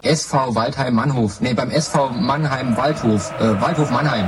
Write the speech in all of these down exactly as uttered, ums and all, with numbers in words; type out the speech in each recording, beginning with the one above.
S V Waldheim-Mannhof, nee, beim S V Mannheim-Waldhof, äh, Waldhof Mannheim.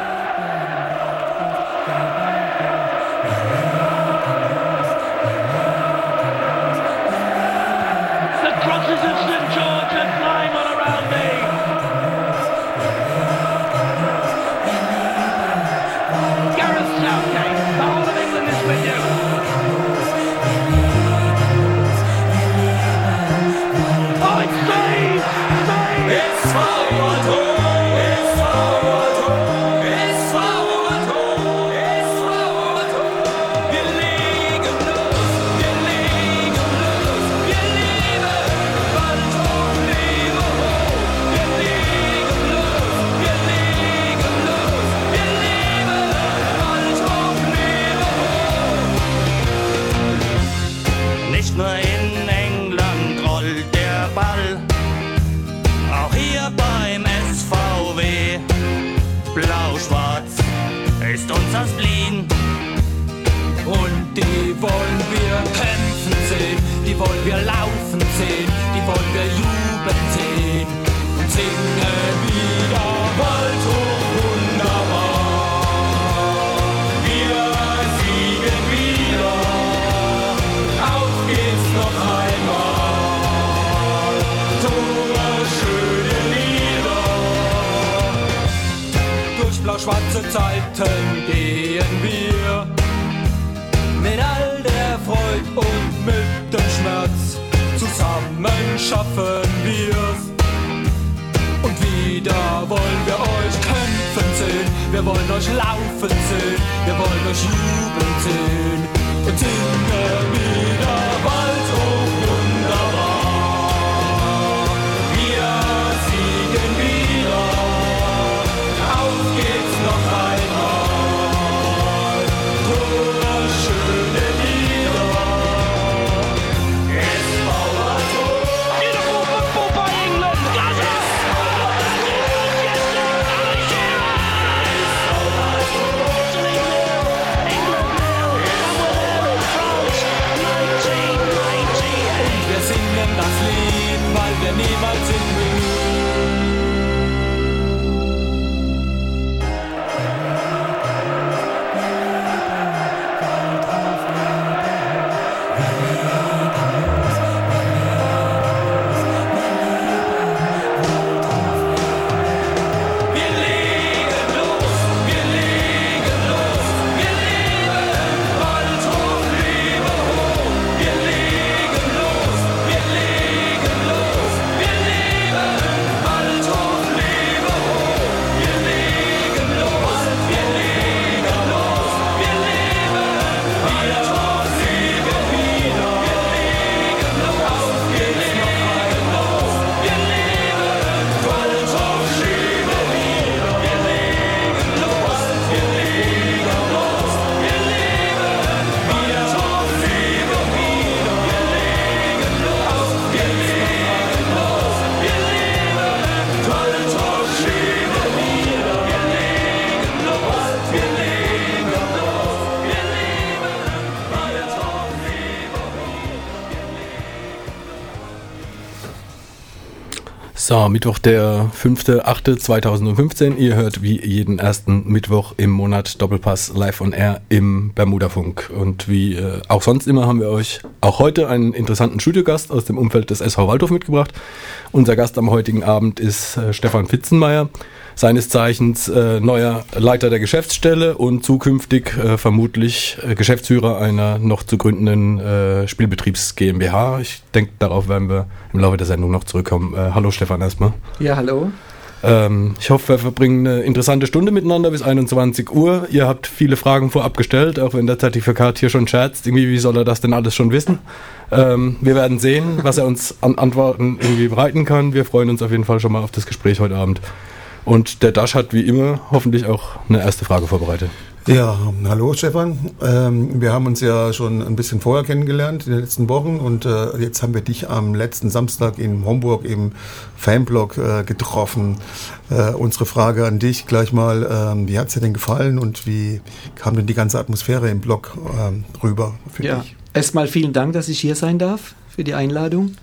Blau-schwarze Zeiten gehen wir, mit all der Freude und mit dem Schmerz, zusammen schaffen wir's. Und wieder wollen wir euch kämpfen sehen, wir wollen euch laufen sehen, wir wollen euch jubeln sehen und singen wieder Waldhof wunderbar. Wir siegen wieder, auf geht's noch einmal, tore schöne Lieder. S V Waldhof, beautiful football by England, does it? Das Lied, weil wir niemals in So, Mittwoch, der fünfter achter zweitausendfünfzehn. Ihr hört wie jeden ersten Mittwoch im Monat Doppelpass live on air im Bermudafunk. Und wie äh, auch sonst immer haben wir euch auch heute einen interessanten Studiogast aus dem Umfeld des S V Waldhof mitgebracht. Unser Gast am heutigen Abend ist äh, Stefan Fitzenmeier, seines Zeichens äh, neuer Leiter der Geschäftsstelle und zukünftig äh, vermutlich äh, Geschäftsführer einer noch zu gründenden äh, Spielbetriebs GmbH. Ich denke, darauf werden wir im Laufe der Sendung noch zurückkommen. Äh, hallo Stefan erstmal. Ja, hallo. Ähm, ich hoffe, wir verbringen eine interessante Stunde miteinander bis einundzwanzig Uhr. Ihr habt viele Fragen vorab gestellt, auch wenn der Zertifikat hier schon scherzt. Irgendwie, wie soll er das denn alles schon wissen? Ähm, wir werden sehen, was er uns an Antworten irgendwie bereiten kann. Wir freuen uns auf jeden Fall schon mal auf das Gespräch heute Abend. Und der Dasch hat wie immer hoffentlich auch eine erste Frage vorbereitet. Ja, hallo Stefan. Ähm, wir haben uns ja schon ein bisschen vorher kennengelernt in den letzten Wochen und äh, jetzt haben wir dich am letzten Samstag in Homburg im Fanblog äh, getroffen. Äh, unsere Frage an dich gleich mal, ähm, wie hat es dir denn gefallen und wie kam denn die ganze Atmosphäre im Blog ähm, rüber für ja, dich? Erstmal vielen Dank, dass ich hier sein darf für die Einladung.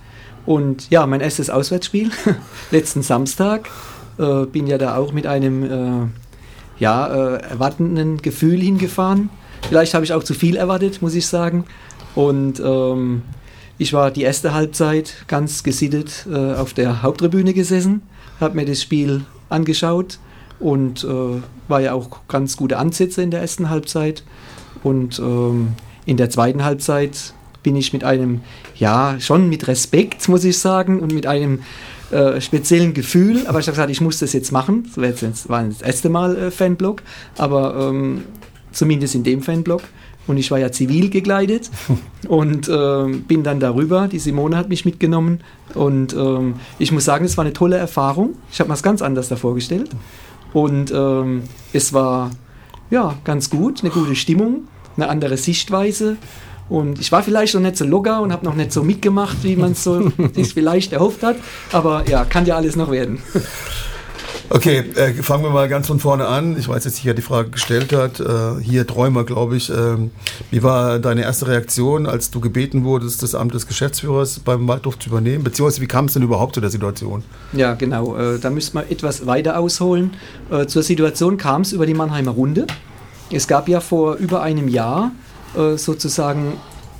Und ja, mein erstes Auswärtsspiel, letzten Samstag, äh, bin ja da auch mit einem äh, ja, äh, erwartenden Gefühl hingefahren. Vielleicht habe ich auch zu viel erwartet, muss ich sagen. Und ähm, ich war die erste Halbzeit ganz gesittet äh, auf der Haupttribüne gesessen, habe mir das Spiel angeschaut und äh, war ja auch ganz gute Ansätze in der ersten Halbzeit. Und ähm, in der zweiten Halbzeit bin ich mit einem, ja, schon mit Respekt, muss ich sagen, und mit einem äh, speziellen Gefühl, aber ich habe gesagt, ich muss das jetzt machen. Das war, jetzt, war das erste Mal äh, Fanblock, aber ähm, zumindest in dem Fanblock. Und ich war ja zivil gekleidet und äh, bin dann darüber. Die Simone hat mich mitgenommen und ähm, ich muss sagen, es war eine tolle Erfahrung. Ich habe mir das ganz anders da vorgestellt und ähm, es war ja ganz gut, eine gute Stimmung, eine andere Sichtweise. Und ich war vielleicht noch nicht so locker und habe noch nicht so mitgemacht, wie man es so sich vielleicht erhofft hat. Aber ja, kann ja alles noch werden. Okay, äh, fangen wir mal ganz von vorne an. Ich weiß jetzt nicht, wer die Frage gestellt hat. Äh, hier Träumer, glaube ich. Ähm, wie war deine erste Reaktion, als du gebeten wurdest, das Amt des Geschäftsführers beim Waldhof zu übernehmen? Beziehungsweise wie kam es denn überhaupt zu der Situation? Ja, genau. Äh, da müsste man etwas weiter ausholen. Äh, zur Situation kam es über die Mannheimer Runde. Es gab ja vor über einem Jahr sozusagen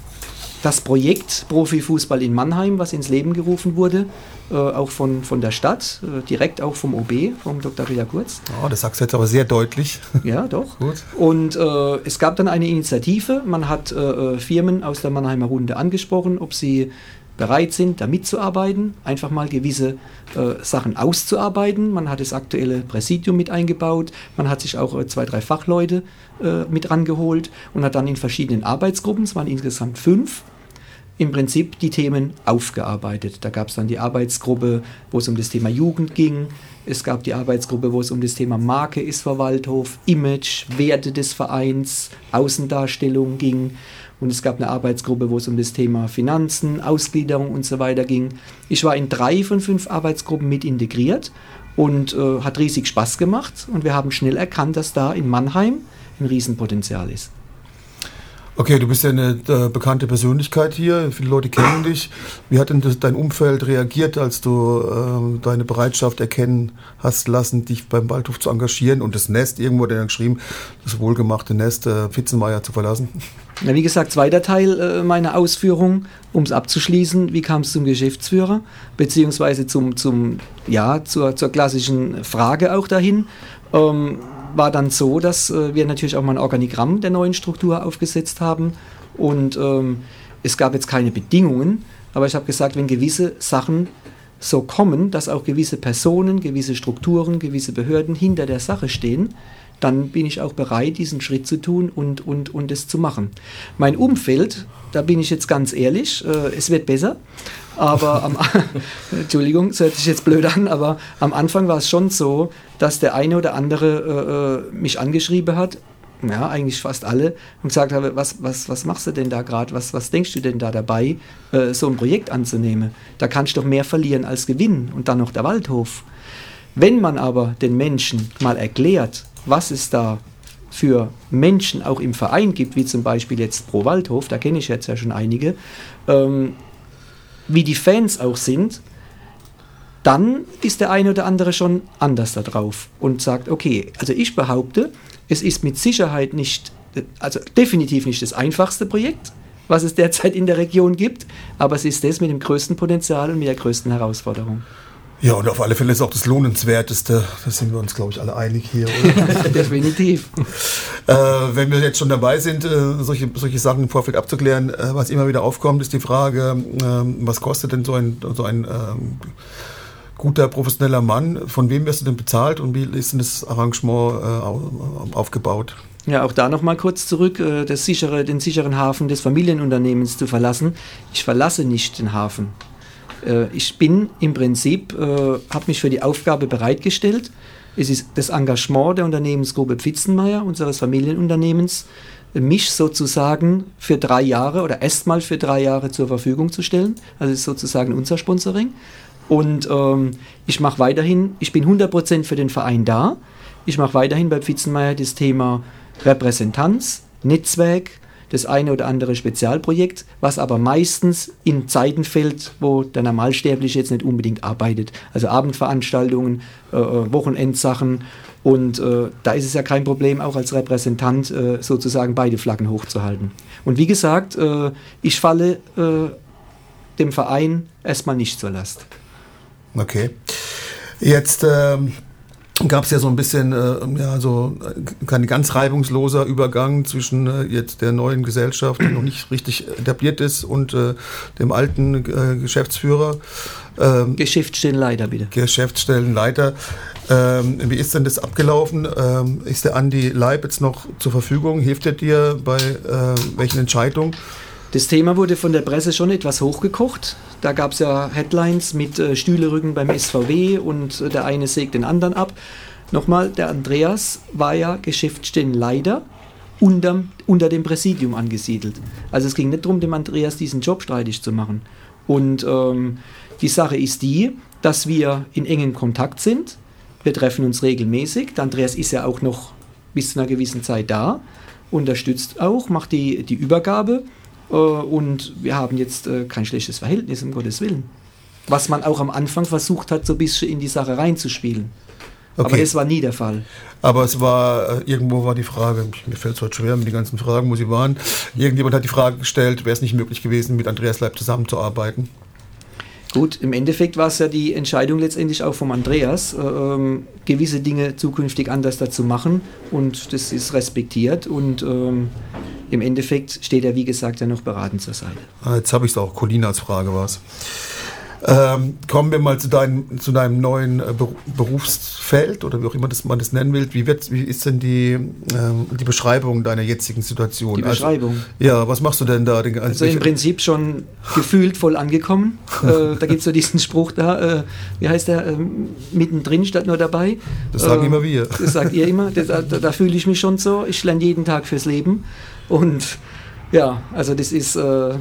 das Projekt Profifußball in Mannheim, was ins Leben gerufen wurde, äh, auch von, von der Stadt, äh, direkt auch vom O B, vom Doktor Rita Kurz. Oh, das sagst du jetzt aber sehr deutlich. Ja, doch. Gut. Und äh, es gab dann eine Initiative, man hat äh, Firmen aus der Mannheimer Runde angesprochen, ob sie bereit sind, da mitzuarbeiten, einfach mal gewisse äh, Sachen auszuarbeiten. Man hat das aktuelle Präsidium mit eingebaut, man hat sich auch äh, zwei, drei Fachleute äh, mit rangeholt und hat dann in verschiedenen Arbeitsgruppen, es waren insgesamt fünf, im Prinzip die Themen aufgearbeitet. Da gab es dann die Arbeitsgruppe, wo es um das Thema Jugend ging. Es gab die Arbeitsgruppe, wo es um das Thema Marke ist für Waldhof, Image, Werte des Vereins, Außendarstellung ging. Und es gab eine Arbeitsgruppe, wo es um das Thema Finanzen, Ausgliederung und so weiter ging. Ich war in drei von fünf Arbeitsgruppen mit integriert und äh, hat riesig Spaß gemacht. Und wir haben schnell erkannt, dass da in Mannheim ein Riesenpotenzial ist. Okay, du bist ja eine äh, bekannte Persönlichkeit hier, viele Leute kennen dich. Wie hat denn das, dein Umfeld reagiert, als du äh, deine Bereitschaft erkennen hast lassen, dich beim Waldhof zu engagieren und das Nest, irgendwo hat er dann geschrieben, das wohlgemachte Nest äh, Pfitzenmeier zu verlassen? Ja, wie gesagt, zweiter Teil äh, meiner Ausführung, um es abzuschließen, wie kam es zum Geschäftsführer, beziehungsweise zum, zum, ja, zur, zur klassischen Frage auch dahin. Ähm, war dann so, dass äh, wir natürlich auch mal ein Organigramm der neuen Struktur aufgesetzt haben und ähm, es gab jetzt keine Bedingungen, aber ich habe gesagt, wenn gewisse Sachen so kommen, dass auch gewisse Personen, gewisse Strukturen, gewisse Behörden hinter der Sache stehen, dann bin ich auch bereit, diesen Schritt zu tun und, und, und es zu machen. Mein Umfeld, da bin ich jetzt ganz ehrlich, äh, es wird besser, aber am, Entschuldigung, das hört sich jetzt blöd an, aber am Anfang war es schon so, dass der eine oder andere äh, mich angeschrieben hat, ja, eigentlich fast alle, und gesagt habe, was, was, was machst du denn da gerade, was, was denkst du denn da dabei, äh, so ein Projekt anzunehmen? Da kannst du doch mehr verlieren als gewinnen und dann noch der Waldhof. Wenn man aber den Menschen mal erklärt, was es da für Menschen auch im Verein gibt, wie zum Beispiel jetzt Pro Waldhof, da kenne ich jetzt ja schon einige, ähm, wie die Fans auch sind, dann ist der eine oder andere schon anders da drauf und sagt, okay, also ich behaupte, es ist mit Sicherheit nicht, also definitiv nicht das einfachste Projekt, was es derzeit in der Region gibt, aber es ist das mit dem größten Potenzial und mit der größten Herausforderung. Ja, und auf alle Fälle ist auch das Lohnenswerteste, da sind wir uns, glaube ich, alle einig hier. Oder? Definitiv. äh, wenn wir jetzt schon dabei sind, äh, solche, solche Sachen im Vorfeld abzuklären, äh, was immer wieder aufkommt, ist die Frage, äh, was kostet denn so ein, so ein äh, guter, professioneller Mann? Von wem wirst du denn bezahlt und wie ist denn das Arrangement äh, aufgebaut? Ja, auch da nochmal kurz zurück, äh, das sichere, den sicheren Hafen des Familienunternehmens zu verlassen. Ich verlasse nicht den Hafen. Ich bin im Prinzip, äh, habe mich für die Aufgabe bereitgestellt. Es ist das Engagement der Unternehmensgruppe Pfitzenmeier, unseres Familienunternehmens, mich sozusagen für drei Jahre oder erstmal für drei Jahre zur Verfügung zu stellen. Also ist sozusagen unser Sponsoring. Und ähm, ich mache weiterhin, ich bin hundert Prozent für den Verein da. Ich mache weiterhin bei Pfitzenmeier das Thema Repräsentanz, Netzwerk, das eine oder andere Spezialprojekt, was aber meistens in Zeiten fällt, wo der Normalsterbliche jetzt nicht unbedingt arbeitet. Also Abendveranstaltungen, äh, Wochenendsachen. Und äh, da ist es ja kein Problem, auch als Repräsentant äh, sozusagen beide Flaggen hochzuhalten. Und wie gesagt, äh, ich falle äh, dem Verein erstmal nicht zur Last. Okay. Jetzt ähm, gab es ja so ein bisschen, äh, ja, so kein ganz reibungsloser Übergang zwischen äh, jetzt der neuen Gesellschaft, die noch nicht richtig etabliert ist, und äh, dem alten äh, Geschäftsführer. Ähm, Geschäftsstellenleiter, bitte. Geschäftsstellenleiter. Ähm, wie ist denn das abgelaufen? Ähm, ist der Andi Leib jetzt noch zur Verfügung? Hilft er dir bei äh, welchen Entscheidungen? Das Thema wurde von der Presse schon etwas hochgekocht. Da gab es ja Headlines mit äh, Stühlerücken beim S V W und äh, der eine sägt den anderen ab. Nochmal, der Andreas war ja Geschäftsstellenleiter unter, unter dem Präsidium angesiedelt. Also es ging nicht darum, dem Andreas diesen Job streitig zu machen. Und ähm, die Sache ist die, dass wir in engem Kontakt sind. Wir treffen uns regelmäßig. Der Andreas ist ja auch noch bis zu einer gewissen Zeit da, unterstützt auch, macht die, die Übergabe. Und wir haben jetzt äh, kein schlechtes Verhältnis, um Gottes Willen. Was man auch am Anfang versucht hat, so ein bisschen in die Sache reinzuspielen. Okay. Aber das war nie der Fall. Aber es war, äh, irgendwo war die Frage, mir fällt es heute schwer mit den ganzen Fragen, wo sie waren. Irgendjemand hat die Frage gestellt, wäre es nicht möglich gewesen, mit Andreas Leib zusammenzuarbeiten? Gut, im Endeffekt war es ja die Entscheidung letztendlich auch vom Andreas, ähm, gewisse Dinge zukünftig anders dazu machen, und das ist respektiert, und ähm, im Endeffekt steht er, wie gesagt, ja noch beratend zur Seite. Ah, jetzt habe ich es auch, Colinas Frage war es. Ähm, kommen wir mal zu, dein, zu deinem neuen äh, Berufsfeld oder wie auch immer das, man das nennen will. Wie, wird, wie ist denn die, ähm, die Beschreibung deiner jetzigen Situation? Die Beschreibung? Also, ja, was machst du denn da? Den, also im Prinzip schon gefühlt voll angekommen. äh, da gibt es so diesen Spruch da, äh, wie heißt der, äh, mittendrin statt nur dabei. Das sagen äh, immer wir. Das sagt ihr immer. Das, da da fühle ich mich schon so. Ich lerne jeden Tag fürs Leben. Und ja, also das ist... Äh,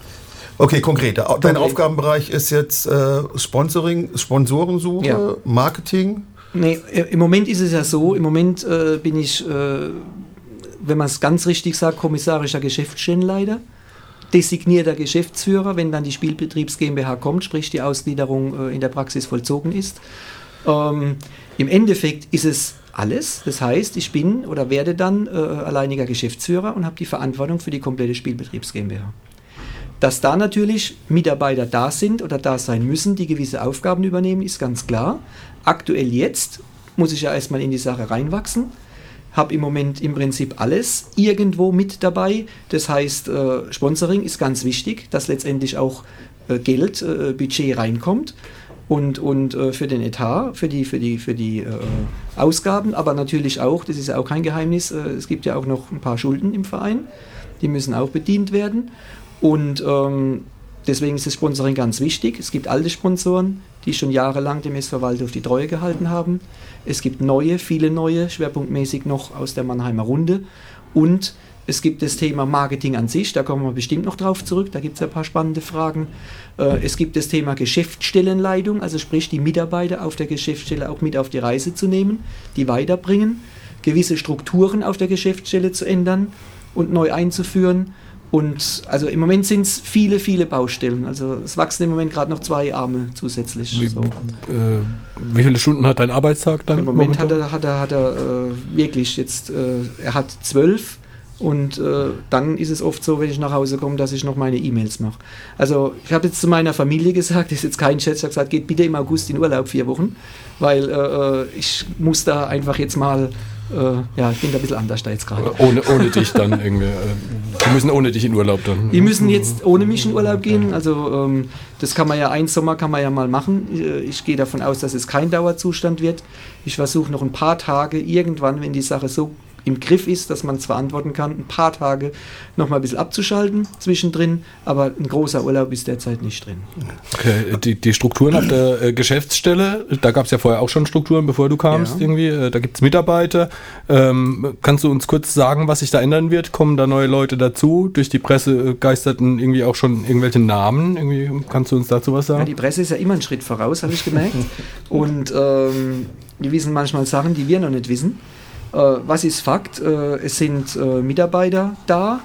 Okay, konkreter. Dein Konkret. Aufgabenbereich ist jetzt äh, Sponsoring, Sponsorensuche, ja. Marketing? Nee, im Moment ist es ja so, im Moment äh, bin ich, äh, wenn man es ganz richtig sagt, kommissarischer Geschäftsstellenleiter, designierter Geschäftsführer, wenn dann die Spielbetriebs GmbH kommt, sprich die Ausgliederung äh, in der Praxis vollzogen ist. Ähm, Im Endeffekt ist es alles, das heißt, ich bin oder werde dann äh, alleiniger Geschäftsführer und habe die Verantwortung für die komplette Spielbetriebs GmbH. Dass da natürlich Mitarbeiter da sind oder da sein müssen, die gewisse Aufgaben übernehmen, ist ganz klar. Aktuell jetzt muss ich ja erstmal in die Sache reinwachsen, habe im Moment im Prinzip alles irgendwo mit dabei. Das heißt, äh, Sponsoring ist ganz wichtig, dass letztendlich auch äh, Geld, äh, Budget reinkommt und, und äh, für den Etat, für die, für die, für die äh, Ausgaben, aber natürlich auch, das ist ja auch kein Geheimnis, äh, es gibt ja auch noch ein paar Schulden im Verein, die müssen auch bedient werden. Und ähm, deswegen ist das Sponsoring ganz wichtig. Es gibt alte Sponsoren, die schon jahrelang dem S V Waldhof die Treue gehalten haben. Es gibt neue, viele neue, schwerpunktmäßig noch aus der Mannheimer Runde. Und es gibt das Thema Marketing an sich, da kommen wir bestimmt noch drauf zurück, da gibt es ein paar spannende Fragen. Äh, es gibt das Thema Geschäftsstellenleitung, also sprich die Mitarbeiter auf der Geschäftsstelle auch mit auf die Reise zu nehmen, die weiterbringen, gewisse Strukturen auf der Geschäftsstelle zu ändern und neu einzuführen. Und also im Moment sind es viele, viele Baustellen. Also es wachsen im Moment gerade noch zwei Arme zusätzlich. Wie, so. äh, wie viele Stunden hat dein Arbeitstag dann? Im Moment hat er, hat er, hat er äh, wirklich jetzt, äh, er hat zwölf und äh, dann ist es oft so, wenn ich nach Hause komme, dass ich noch meine E-Mails mache. Also ich habe jetzt zu meiner Familie gesagt, das ist jetzt kein Scherz, ich habe gesagt, geht bitte im August in Urlaub, vier Wochen, weil äh, ich muss da einfach jetzt mal... Uh, ja, ich bin da ein bisschen anders da jetzt gerade. Ohne, ohne dich dann irgendwie. Äh, die müssen ohne dich in Urlaub dann. Die müssen jetzt ohne mich in Urlaub gehen. Also ähm, das kann man ja, ein Sommer kann man ja mal machen. Ich, ich gehe davon aus, dass es kein Dauerzustand wird. Ich versuche noch ein paar Tage irgendwann, wenn die Sache so im Griff ist, dass man es verantworten kann, ein paar Tage noch mal ein bisschen abzuschalten zwischendrin, aber ein großer Urlaub ist derzeit nicht drin. Okay, die, die Strukturen auf der äh, Geschäftsstelle, da gab es ja vorher auch schon Strukturen, bevor du kamst, ja. irgendwie, äh, da gibt es Mitarbeiter. Ähm, kannst du uns kurz sagen, was sich da ändern wird? Kommen da neue Leute dazu? Durch die Presse geisterten irgendwie auch schon irgendwelche Namen? Irgendwie, kannst du uns dazu was sagen? Ja, die Presse ist ja immer einen Schritt voraus, habe ich gemerkt. Und ähm, die wissen manchmal Sachen, die wir noch nicht wissen. Äh, was ist Fakt? Äh, es sind äh, Mitarbeiter da,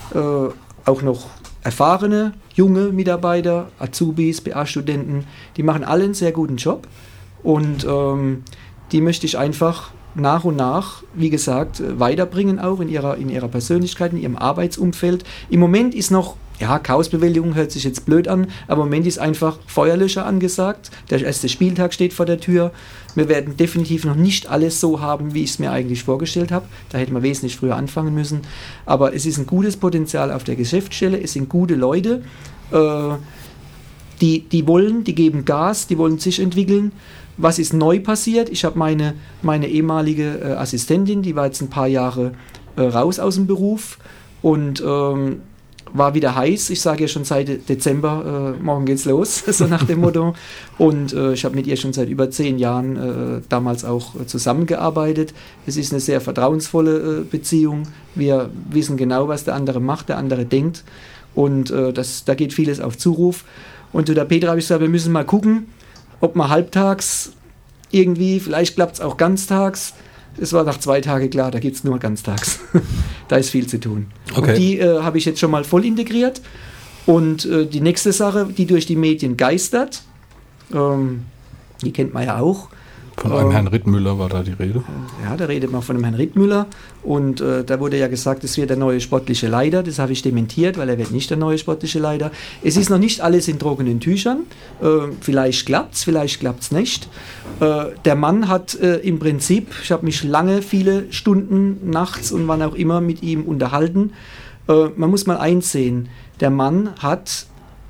äh, auch noch erfahrene, junge Mitarbeiter, Azubis, B A-Studenten, die machen alle einen sehr guten Job und ähm, die möchte ich einfach nach und nach, wie gesagt, weiterbringen auch in ihrer, in ihrer Persönlichkeit, in ihrem Arbeitsumfeld. Im Moment ist noch, ja, Chaosbewältigung hört sich jetzt blöd an, aber im Moment ist einfach Feuerlöscher angesagt. Der erste Spieltag steht vor der Tür. Wir werden definitiv noch nicht alles so haben, wie ich es mir eigentlich vorgestellt habe. Da hätten wir wesentlich früher anfangen müssen. Aber es ist ein gutes Potenzial auf der Geschäftsstelle, es sind gute Leute, äh, die, die wollen, die geben Gas, die wollen sich entwickeln. Was ist neu passiert? Ich habe meine, meine ehemalige äh, Assistentin, die war jetzt ein paar Jahre äh, raus aus dem Beruf und ähm, war wieder heiß. Ich sage ja schon seit Dezember, äh, morgen geht's los, so nach dem Motto. Und äh, ich habe mit ihr schon seit über zehn Jahren äh, damals auch äh, zusammengearbeitet. Es ist eine sehr vertrauensvolle äh, Beziehung. Wir wissen genau, was der andere macht, der andere denkt. Und äh, das, da geht vieles auf Zuruf. Und zu der Petra habe ich gesagt, wir müssen mal gucken, ob man halbtags irgendwie, vielleicht klappt es auch ganztags. Es war nach zwei Tagen klar, da gibt es nur ganztags. Da ist viel zu tun. Okay. Und die äh, habe ich jetzt schon mal voll integriert. Und äh, die nächste Sache, die durch die Medien geistert, ähm, die kennt man ja auch. Von einem ähm, Herrn Rittmüller war da die Rede. Ja, da redet man von einem Herrn Rittmüller. Und äh, da wurde ja gesagt, es wird der neue sportliche Leiter. Das habe ich dementiert, weil er wird nicht der neue sportliche Leiter. Es ist noch nicht alles in trockenen Tüchern. Äh, vielleicht klappt es, vielleicht klappt es nicht. Äh, der Mann hat äh, im Prinzip, ich habe mich lange, viele Stunden nachts und wann auch immer mit ihm unterhalten. Äh, man muss mal einsehen, der Mann hat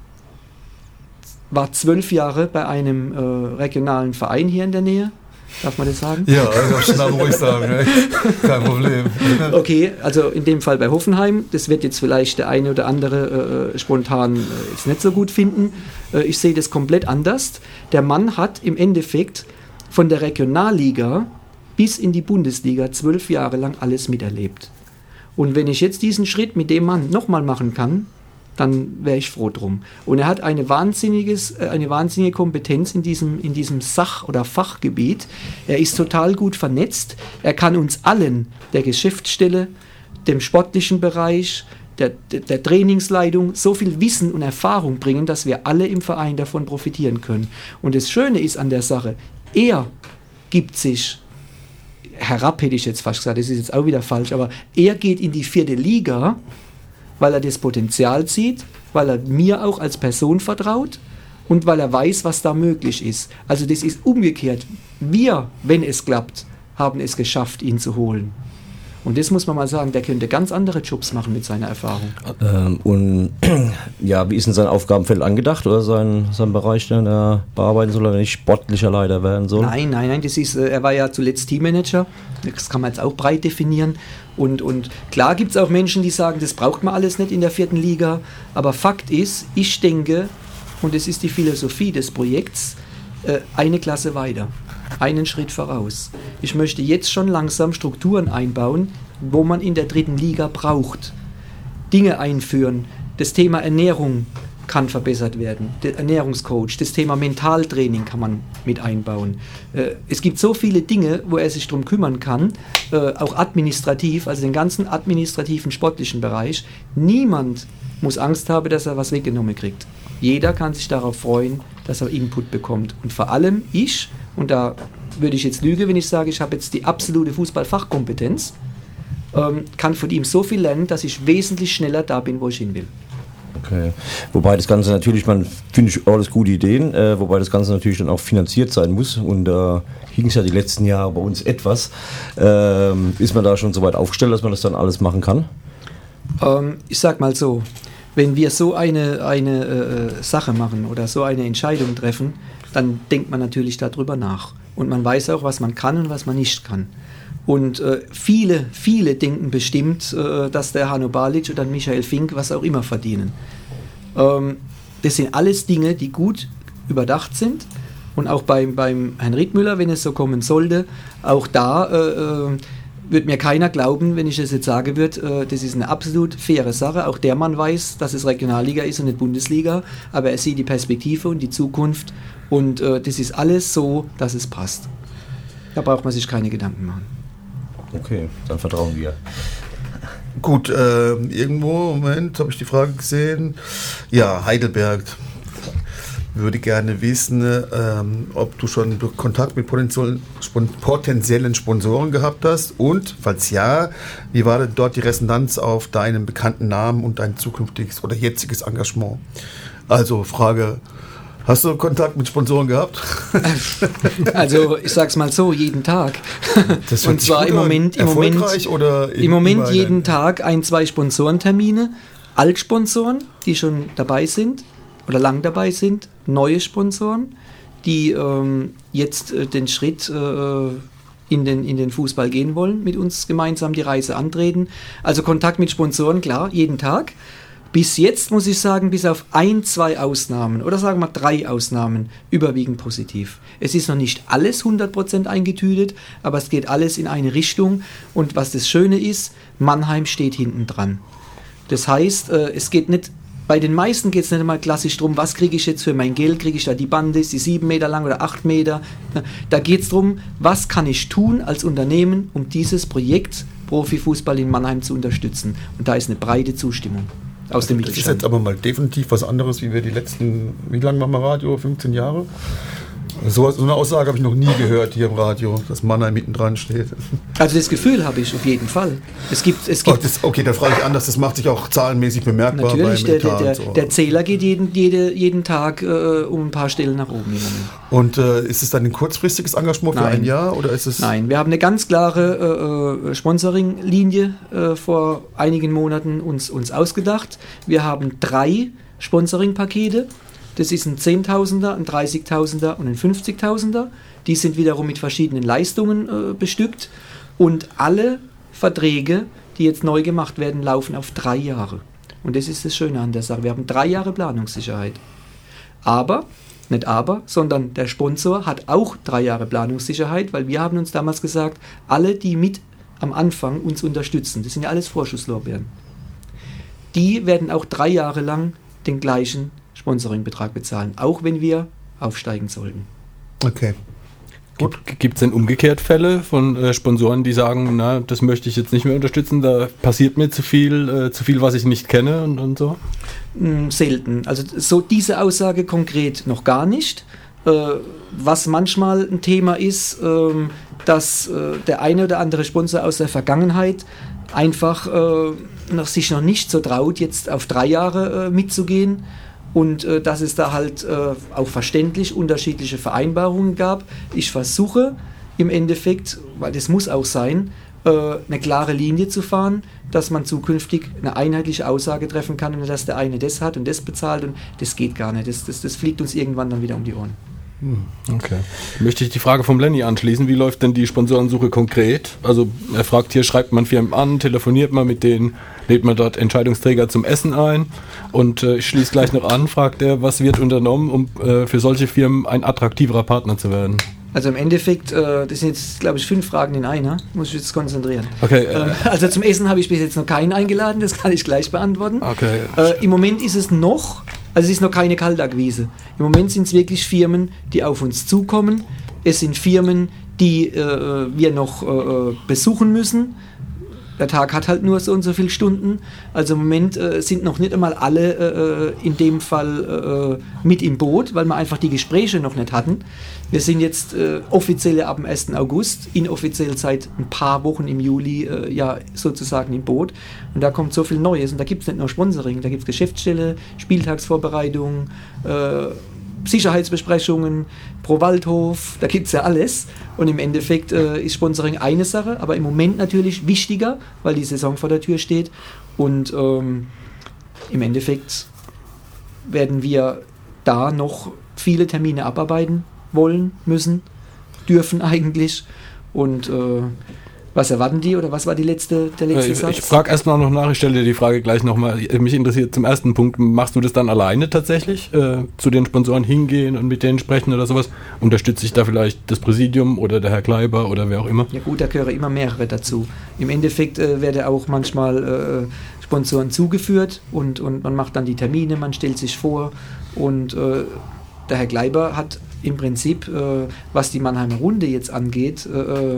war zwölf Jahre bei einem äh, regionalen Verein hier in der Nähe. Darf man das sagen? Ja, also schnell ruhig sagen, ne? Kein Problem. Okay, also in dem Fall bei Hoffenheim. Das wird jetzt vielleicht der eine oder andere äh, spontan äh, jetzt nicht so gut finden. Äh, ich sehe das komplett anders. Der Mann hat im Endeffekt von der Regionalliga bis in die Bundesliga zwölf Jahre lang alles miterlebt. Und wenn ich jetzt diesen Schritt mit dem Mann nochmal machen kann, dann wäre ich froh drum. Und er hat eine, wahnsinniges, eine wahnsinnige Kompetenz in diesem, in diesem Sach- oder Fachgebiet. Er ist total gut vernetzt. Er kann uns allen, der Geschäftsstelle, dem sportlichen Bereich, der, der, der Trainingsleitung, so viel Wissen und Erfahrung bringen, dass wir alle im Verein davon profitieren können. Und das Schöne ist an der Sache, er gibt sich herab, hätte ich jetzt fast gesagt, das ist jetzt auch wieder falsch, aber er geht in die vierte Liga, weil er das Potenzial sieht, weil er mir auch als Person vertraut und weil er weiß, was da möglich ist. Also das ist umgekehrt. Wir, wenn es klappt, haben es geschafft, ihn zu holen. Und das muss man mal sagen, der könnte ganz andere Jobs machen mit seiner Erfahrung. Ähm, und ja, wie ist denn sein Aufgabenfeld angedacht oder sein, sein Bereich, den er bearbeiten soll, wenn ich sportlicher Leiter werden soll? Nein, nein, nein, das ist, äh, er war ja zuletzt Teammanager, das kann man jetzt auch breit definieren. Und, und klar gibt es auch Menschen, die sagen, das braucht man alles nicht in der vierten Liga, aber Fakt ist, ich denke, und das ist die Philosophie des Projekts, äh, eine Klasse weiter. Einen Schritt voraus. Ich möchte jetzt schon langsam Strukturen einbauen, wo man in der dritten Liga braucht. Dinge einführen. Das Thema Ernährung kann verbessert werden. Der Ernährungscoach, das Thema Mentaltraining kann man mit einbauen. Äh, es gibt so viele Dinge, wo er sich darum kümmern kann, äh, auch administrativ, also den ganzen administrativen, sportlichen Bereich. Niemand muss Angst haben, dass er was weggenommen kriegt. Jeder kann sich darauf freuen, dass er Input bekommt. Und vor allem ich, und da würde ich jetzt lügen, wenn ich sage, ich habe jetzt die absolute Fußballfachkompetenz, ähm, kann von ihm so viel lernen, dass ich wesentlich schneller da bin, wo ich hin will. Okay. Wobei das Ganze natürlich, man finde ich alles gute Ideen, äh, wobei das Ganze natürlich dann auch finanziert sein muss. Und da äh, hing es ja die letzten Jahre bei uns etwas. Ähm, ist man da schon so weit aufgestellt, dass man das dann alles machen kann? Ähm, ich sag mal so, wenn wir so eine, eine äh, Sache machen oder so eine Entscheidung treffen, dann denkt man natürlich darüber nach. Und man weiß auch, was man kann und was man nicht kann. Und äh, viele, viele denken bestimmt, äh, dass der Hanno Balic oder Michael Fink was auch immer verdienen. Ähm, das sind alles Dinge, die gut überdacht sind. Und auch beim, beim Herrn Rittmüller, wenn es so kommen sollte, auch da äh, wird mir keiner glauben, wenn ich das jetzt sagen würde, äh, das ist eine absolut faire Sache. Auch der Mann weiß, dass es Regionalliga ist und nicht Bundesliga, aber er sieht die Perspektive und die Zukunft und äh, das ist alles so, dass es passt. Da braucht man sich keine Gedanken machen. Okay, dann vertrauen wir. Gut, äh, irgendwo, Moment, habe ich die Frage gesehen. Ja, Heidelberg. Würde gerne wissen, ähm, ob du schon Kontakt mit potenziellen, potenziellen Sponsoren gehabt hast und, falls ja, wie war denn dort die Resonanz auf deinen bekannten Namen und dein zukünftiges oder jetziges Engagement? Also Frage, hast du Kontakt mit Sponsoren gehabt? Also ich sag's mal so, jeden Tag. Das und zwar im Moment, im Moment, oder im Moment jeden Tag ein, zwei Sponsorentermine, Altsponsoren, die schon dabei sind oder lang dabei sind, neue Sponsoren, die ähm, jetzt äh, den Schritt äh, in, den, in den Fußball gehen wollen, mit uns gemeinsam die Reise antreten. Also Kontakt mit Sponsoren, klar, jeden Tag. Bis jetzt muss ich sagen, bis auf ein, zwei Ausnahmen oder sagen wir drei Ausnahmen, überwiegend positiv. Es ist noch nicht alles hundert Prozent eingetütet, aber es geht alles in eine Richtung. Und was das Schöne ist, Mannheim steht hinten dran. Das heißt, äh, es geht nicht... Bei den meisten geht es nicht einmal klassisch darum, was kriege ich jetzt für mein Geld, kriege ich da die Bande, ist die sieben Meter lang oder acht Meter. Da geht es darum, was kann ich tun als Unternehmen, um dieses Projekt Profifußball in Mannheim zu unterstützen. Und da ist eine breite Zustimmung aus dem Mittelstand. Das ist jetzt aber mal definitiv was anderes, wie wir die letzten, wie lange machen wir Radio? fünfzehn Jahre? So, so eine Aussage habe ich noch nie gehört hier im Radio, dass Mannheim mittendran steht. Also das Gefühl habe ich auf jeden Fall. Es gibt, es gibt oh, das, okay, da frage ich anders, das macht sich auch zahlenmäßig bemerkbar. Natürlich, beim der, der, der, so. der Zähler geht jeden, jede, jeden Tag äh, um ein paar Stellen nach oben. Im Moment. Und äh, ist es dann ein kurzfristiges Engagement für Nein. ein Jahr? Oder ist es Nein, wir haben eine ganz klare äh, Sponsoring-Linie äh, vor einigen Monaten uns, uns ausgedacht. Wir haben drei Sponsoring-Pakete. Das ist ein Zehntausender, ein dreißigtausender und ein fünfzigtausender. Die sind wiederum mit verschiedenen Leistungen äh, bestückt. Und alle Verträge, die jetzt neu gemacht werden, laufen auf drei Jahre. Und das ist das Schöne an der Sache. Wir haben drei Jahre Planungssicherheit. Aber, nicht aber, sondern der Sponsor hat auch drei Jahre Planungssicherheit, weil wir haben uns damals gesagt, alle, die mit am Anfang uns unterstützen, das sind ja alles Vorschusslorbeeren, die werden auch drei Jahre lang den gleichen Sponsoringbetrag bezahlen, auch wenn wir aufsteigen sollten. Okay. Gut. Gibt es denn umgekehrt Fälle von äh, Sponsoren, die sagen, na, das möchte ich jetzt nicht mehr unterstützen, da passiert mir zu viel, äh, zu viel, was ich nicht kenne und, und so? Mm, selten. Also so diese Aussage konkret noch gar nicht. Äh, was manchmal ein Thema ist, äh, dass äh, der eine oder andere Sponsor aus der Vergangenheit einfach äh, noch, sich noch nicht so traut, jetzt auf drei Jahre äh, mitzugehen. Und äh, dass es da halt äh, auch verständlich unterschiedliche Vereinbarungen gab. Ich versuche im Endeffekt, weil das muss auch sein, äh, eine klare Linie zu fahren, dass man zukünftig eine einheitliche Aussage treffen kann und dass der eine das hat und das bezahlt und das geht gar nicht. Das, das, das fliegt uns irgendwann dann wieder um die Ohren. Okay. Möchte ich die Frage vom Lenny anschließen, wie läuft denn die Sponsorensuche konkret? Also er fragt hier, schreibt man Firmen an, telefoniert man mit denen, lädt man dort Entscheidungsträger zum Essen ein und äh, ich schließe gleich noch an, fragt er, was wird unternommen, um äh, für solche Firmen ein attraktiverer Partner zu werden? Also im Endeffekt, äh, das sind jetzt, glaube ich, fünf Fragen in einer, muss ich jetzt konzentrieren. Okay. Äh, also zum Essen habe ich bis jetzt noch keinen eingeladen, das kann ich gleich beantworten. Okay. Äh, Im Moment ist es noch, also es ist noch keine Kaltakquise. Im Moment sind es wirklich Firmen, die auf uns zukommen. Es sind Firmen, die äh, wir noch äh, besuchen müssen. Der Tag hat halt nur so und so viele Stunden. Also im Moment äh, sind noch nicht einmal alle äh, in dem Fall äh, mit im Boot, weil wir einfach die Gespräche noch nicht hatten. Wir sind jetzt äh, offiziell ab dem ersten August, inoffiziell seit ein paar Wochen im Juli äh, ja sozusagen im Boot. Und da kommt so viel Neues. Und da gibt es nicht nur Sponsoring, da gibt es Geschäftsstelle, Spieltagsvorbereitung, äh, Sicherheitsbesprechungen, pro Waldhof, da gibt es ja alles. Und im Endeffekt äh, ist Sponsoring eine Sache, aber im Moment natürlich wichtiger, weil die Saison vor der Tür steht. Und ähm, im Endeffekt werden wir da noch viele Termine abarbeiten wollen, müssen, dürfen eigentlich. Und äh, was erwarten die oder was war die letzte, der letzte ich, Satz? Ich frage erstmal noch nach, ich stelle dir die Frage gleich nochmal. Mich interessiert zum ersten Punkt, machst du das dann alleine tatsächlich? Äh, zu den Sponsoren hingehen und mit denen sprechen oder sowas? Unterstütze ich da vielleicht das Präsidium oder der Herr Kleiber oder wer auch immer? Ja gut, da gehören immer mehrere dazu. Im Endeffekt äh, werden auch manchmal äh, Sponsoren zugeführt und, und man macht dann die Termine, man stellt sich vor und äh, der Herr Kleiber hat im Prinzip, äh, was die Mannheimer Runde jetzt angeht, äh,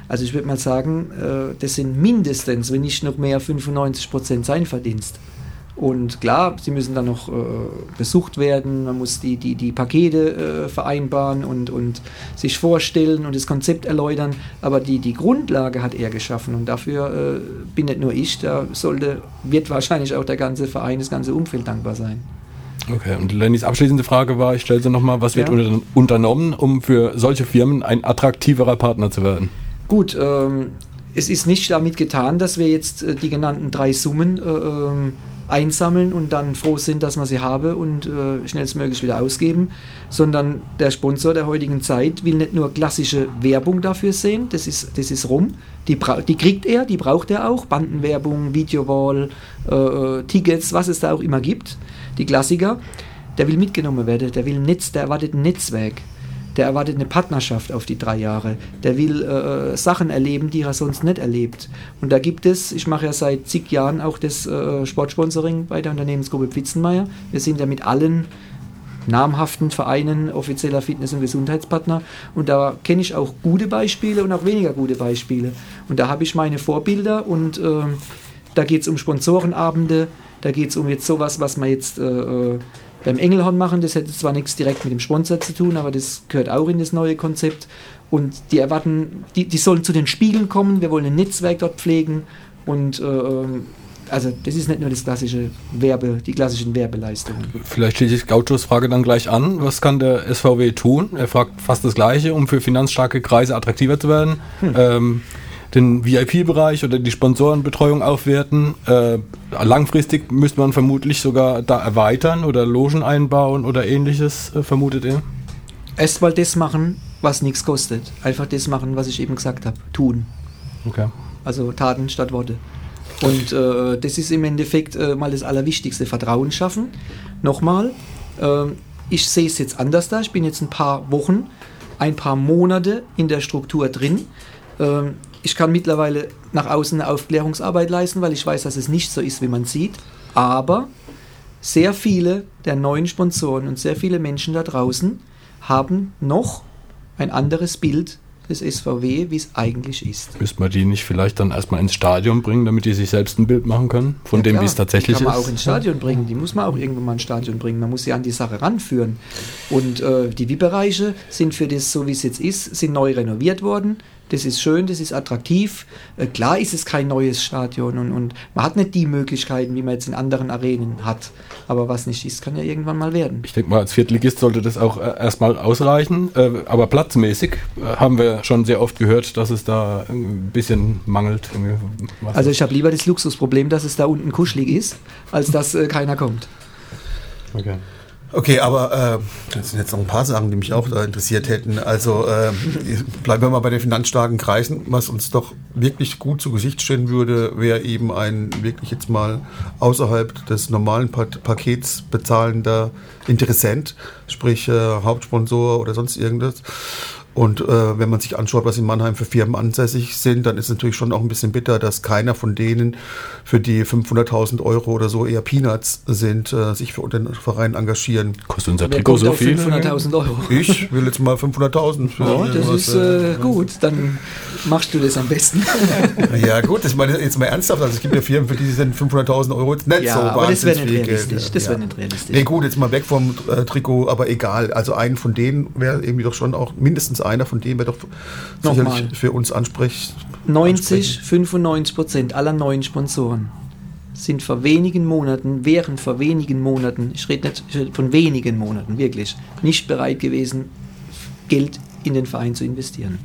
Also ich würde mal sagen, äh, das sind mindestens, wenn nicht noch mehr, fünfundneunzig Prozent sein Verdienst. Und klar, sie müssen dann noch äh, besucht werden, man muss die, die, die Pakete äh, vereinbaren und, und sich vorstellen und das Konzept erläutern, aber die, die Grundlage hat er geschaffen und dafür äh, bin nicht nur ich, da sollte, wird wahrscheinlich auch der ganze Verein, das ganze Umfeld dankbar sein. Okay, und Lennys abschließende Frage war, ich stelle sie nochmal, was wird Ja. unter, unternommen, um für solche Firmen ein attraktiverer Partner zu werden? Gut, ähm, es ist nicht damit getan, dass wir jetzt äh, die genannten drei Summen äh, ähm, einsammeln und dann froh sind, dass man sie habe und äh, schnellstmöglich wieder ausgeben, sondern der Sponsor der heutigen Zeit will nicht nur klassische Werbung dafür sehen, das ist, das ist rum, die, bra- die kriegt er, die braucht er auch, Bandenwerbung, Videowall, äh, Tickets, was es da auch immer gibt, die Klassiker, der will mitgenommen werden, der will ein Netz, der erwartet ein Netzwerk. Der erwartet eine Partnerschaft auf die drei Jahre. Der will äh, Sachen erleben, die er sonst nicht erlebt. Und da gibt es, ich mache ja seit zig Jahren auch das äh, Sportsponsoring bei der Unternehmensgruppe Pfitzenmeier. Wir sind ja mit allen namhaften Vereinen offizieller Fitness- und Gesundheitspartner. Und da kenne ich auch gute Beispiele und auch weniger gute Beispiele. Und da habe ich meine Vorbilder und äh, da geht es um Sponsorenabende, da geht es um jetzt sowas, was man jetzt äh, beim Engelhorn machen. Das hätte zwar nichts direkt mit dem Sponsor zu tun, aber das gehört auch in das neue Konzept. Und die erwarten, die, die sollen zu den Spiegeln kommen, wir wollen ein Netzwerk dort pflegen. Und äh, also das ist nicht nur das klassische Werbe, die klassischen Werbeleistungen. Vielleicht schließe ich Gauchos Frage dann gleich an. Was kann der S V W tun? Er fragt fast das Gleiche, um für finanzstarke Kreise attraktiver zu werden. Hm. Ähm, den V I P-Bereich oder die Sponsorenbetreuung aufwerten. Äh, langfristig müsste man vermutlich sogar da erweitern oder Logen einbauen oder ähnliches, äh, vermutet ihr? Erstmal das machen, was nichts kostet. Einfach das machen, was ich eben gesagt habe. Tun. Okay. Also Taten statt Worte. Und äh, das ist im Endeffekt äh, mal das Allerwichtigste. Vertrauen schaffen. Nochmal, äh, ich sehe es jetzt anders da. Ich bin jetzt ein paar Wochen, ein paar Monate in der Struktur drin. Äh, Ich kann mittlerweile nach außen eine Aufklärungsarbeit leisten, weil ich weiß, dass es nicht so ist, wie man sieht. Aber sehr viele der neuen Sponsoren und sehr viele Menschen da draußen haben noch ein anderes Bild des S V W, wie es eigentlich ist. Müsste man die nicht vielleicht dann erstmal ins Stadion bringen, damit die sich selbst ein Bild machen können, von Ja, dem, klar, wie es tatsächlich die kann man ist? auch ins Stadion bringen, die muss man auch irgendwann mal ins Stadion bringen, man muss sie an die Sache ranführen. Und äh, die V I P-Bereiche sind für das, so wie es jetzt ist, sind neu renoviert worden. Das ist schön, das ist attraktiv. Äh, klar ist es kein neues Stadion und, und man hat nicht die Möglichkeiten, wie man jetzt in anderen Arenen hat. Aber was nicht ist, kann ja irgendwann mal werden. Ich denke mal, als Viertligist sollte das auch äh, erstmal ausreichen. Äh, aber platzmäßig äh, haben wir schon sehr oft gehört, dass es da ein bisschen mangelt. Was Also ich habe lieber das Luxusproblem, dass es da unten kuschelig ist, als dass äh, keiner kommt. Okay. Okay, aber äh, das sind jetzt noch ein paar Sachen, die mich auch da interessiert hätten. Also äh, bleiben wir mal bei den finanzstarken Kreisen. Was uns doch wirklich gut zu Gesicht stehen würde, wäre eben ein wirklich jetzt mal außerhalb des normalen Pat- Pakets bezahlender Interessent, sprich äh, Hauptsponsor oder sonst irgendwas. Und äh, wenn man sich anschaut, was in Mannheim für Firmen ansässig sind, dann ist es natürlich schon auch ein bisschen bitter, dass keiner von denen, für die fünfhunderttausend Euro oder so eher Peanuts sind, äh, sich für den Verein engagieren. Kostet unser Wer Trikot kommt so auf viel? fünfhunderttausend Euro? Ich will jetzt mal fünfhunderttausend für Ja, das irgendwas, ist äh, gut, dann machst du das am besten. Ja gut, das meine jetzt mal ernsthaft. Also es gibt ja Firmen, für die sind fünfhunderttausend Euro jetzt nicht Ja, so aber das wäre wahnsinnig nicht viel realistisch. Geld. Das ja. wäre nicht realistisch. Nee, gut, jetzt mal weg vom äh, Trikot, aber egal. Also einen von denen wäre irgendwie doch schon auch, mindestens einer von denen wäre doch Nochmal. sicherlich für uns ansprech, neunzig, fünfundneunzig Prozent aller neuen Sponsoren sind vor wenigen Monaten, wären vor wenigen Monaten, ich rede nicht ich rede von wenigen Monaten, wirklich, nicht bereit gewesen, Geld in den Verein zu investieren.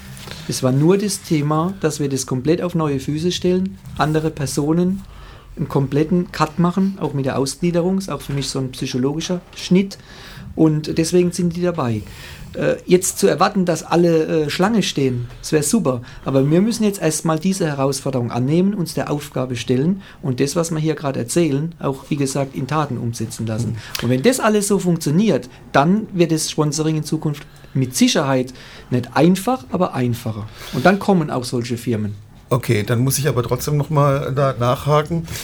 Es war nur das Thema, dass wir das komplett auf neue Füße stellen, andere Personen einen kompletten Cut machen, auch mit der Ausgliederung, ist auch für mich so ein psychologischer Schnitt und deswegen sind die dabei. Jetzt zu erwarten, dass alle äh, Schlange stehen, das wäre super. Aber wir müssen jetzt erstmal diese Herausforderung annehmen, uns der Aufgabe stellen und das, was wir hier gerade erzählen, auch wie gesagt in Taten umsetzen lassen. Und wenn das alles so funktioniert, dann wird das Sponsoring in Zukunft mit Sicherheit nicht einfach, aber einfacher. Und dann kommen auch solche Firmen. Okay, dann muss ich aber trotzdem nochmal da nachhaken.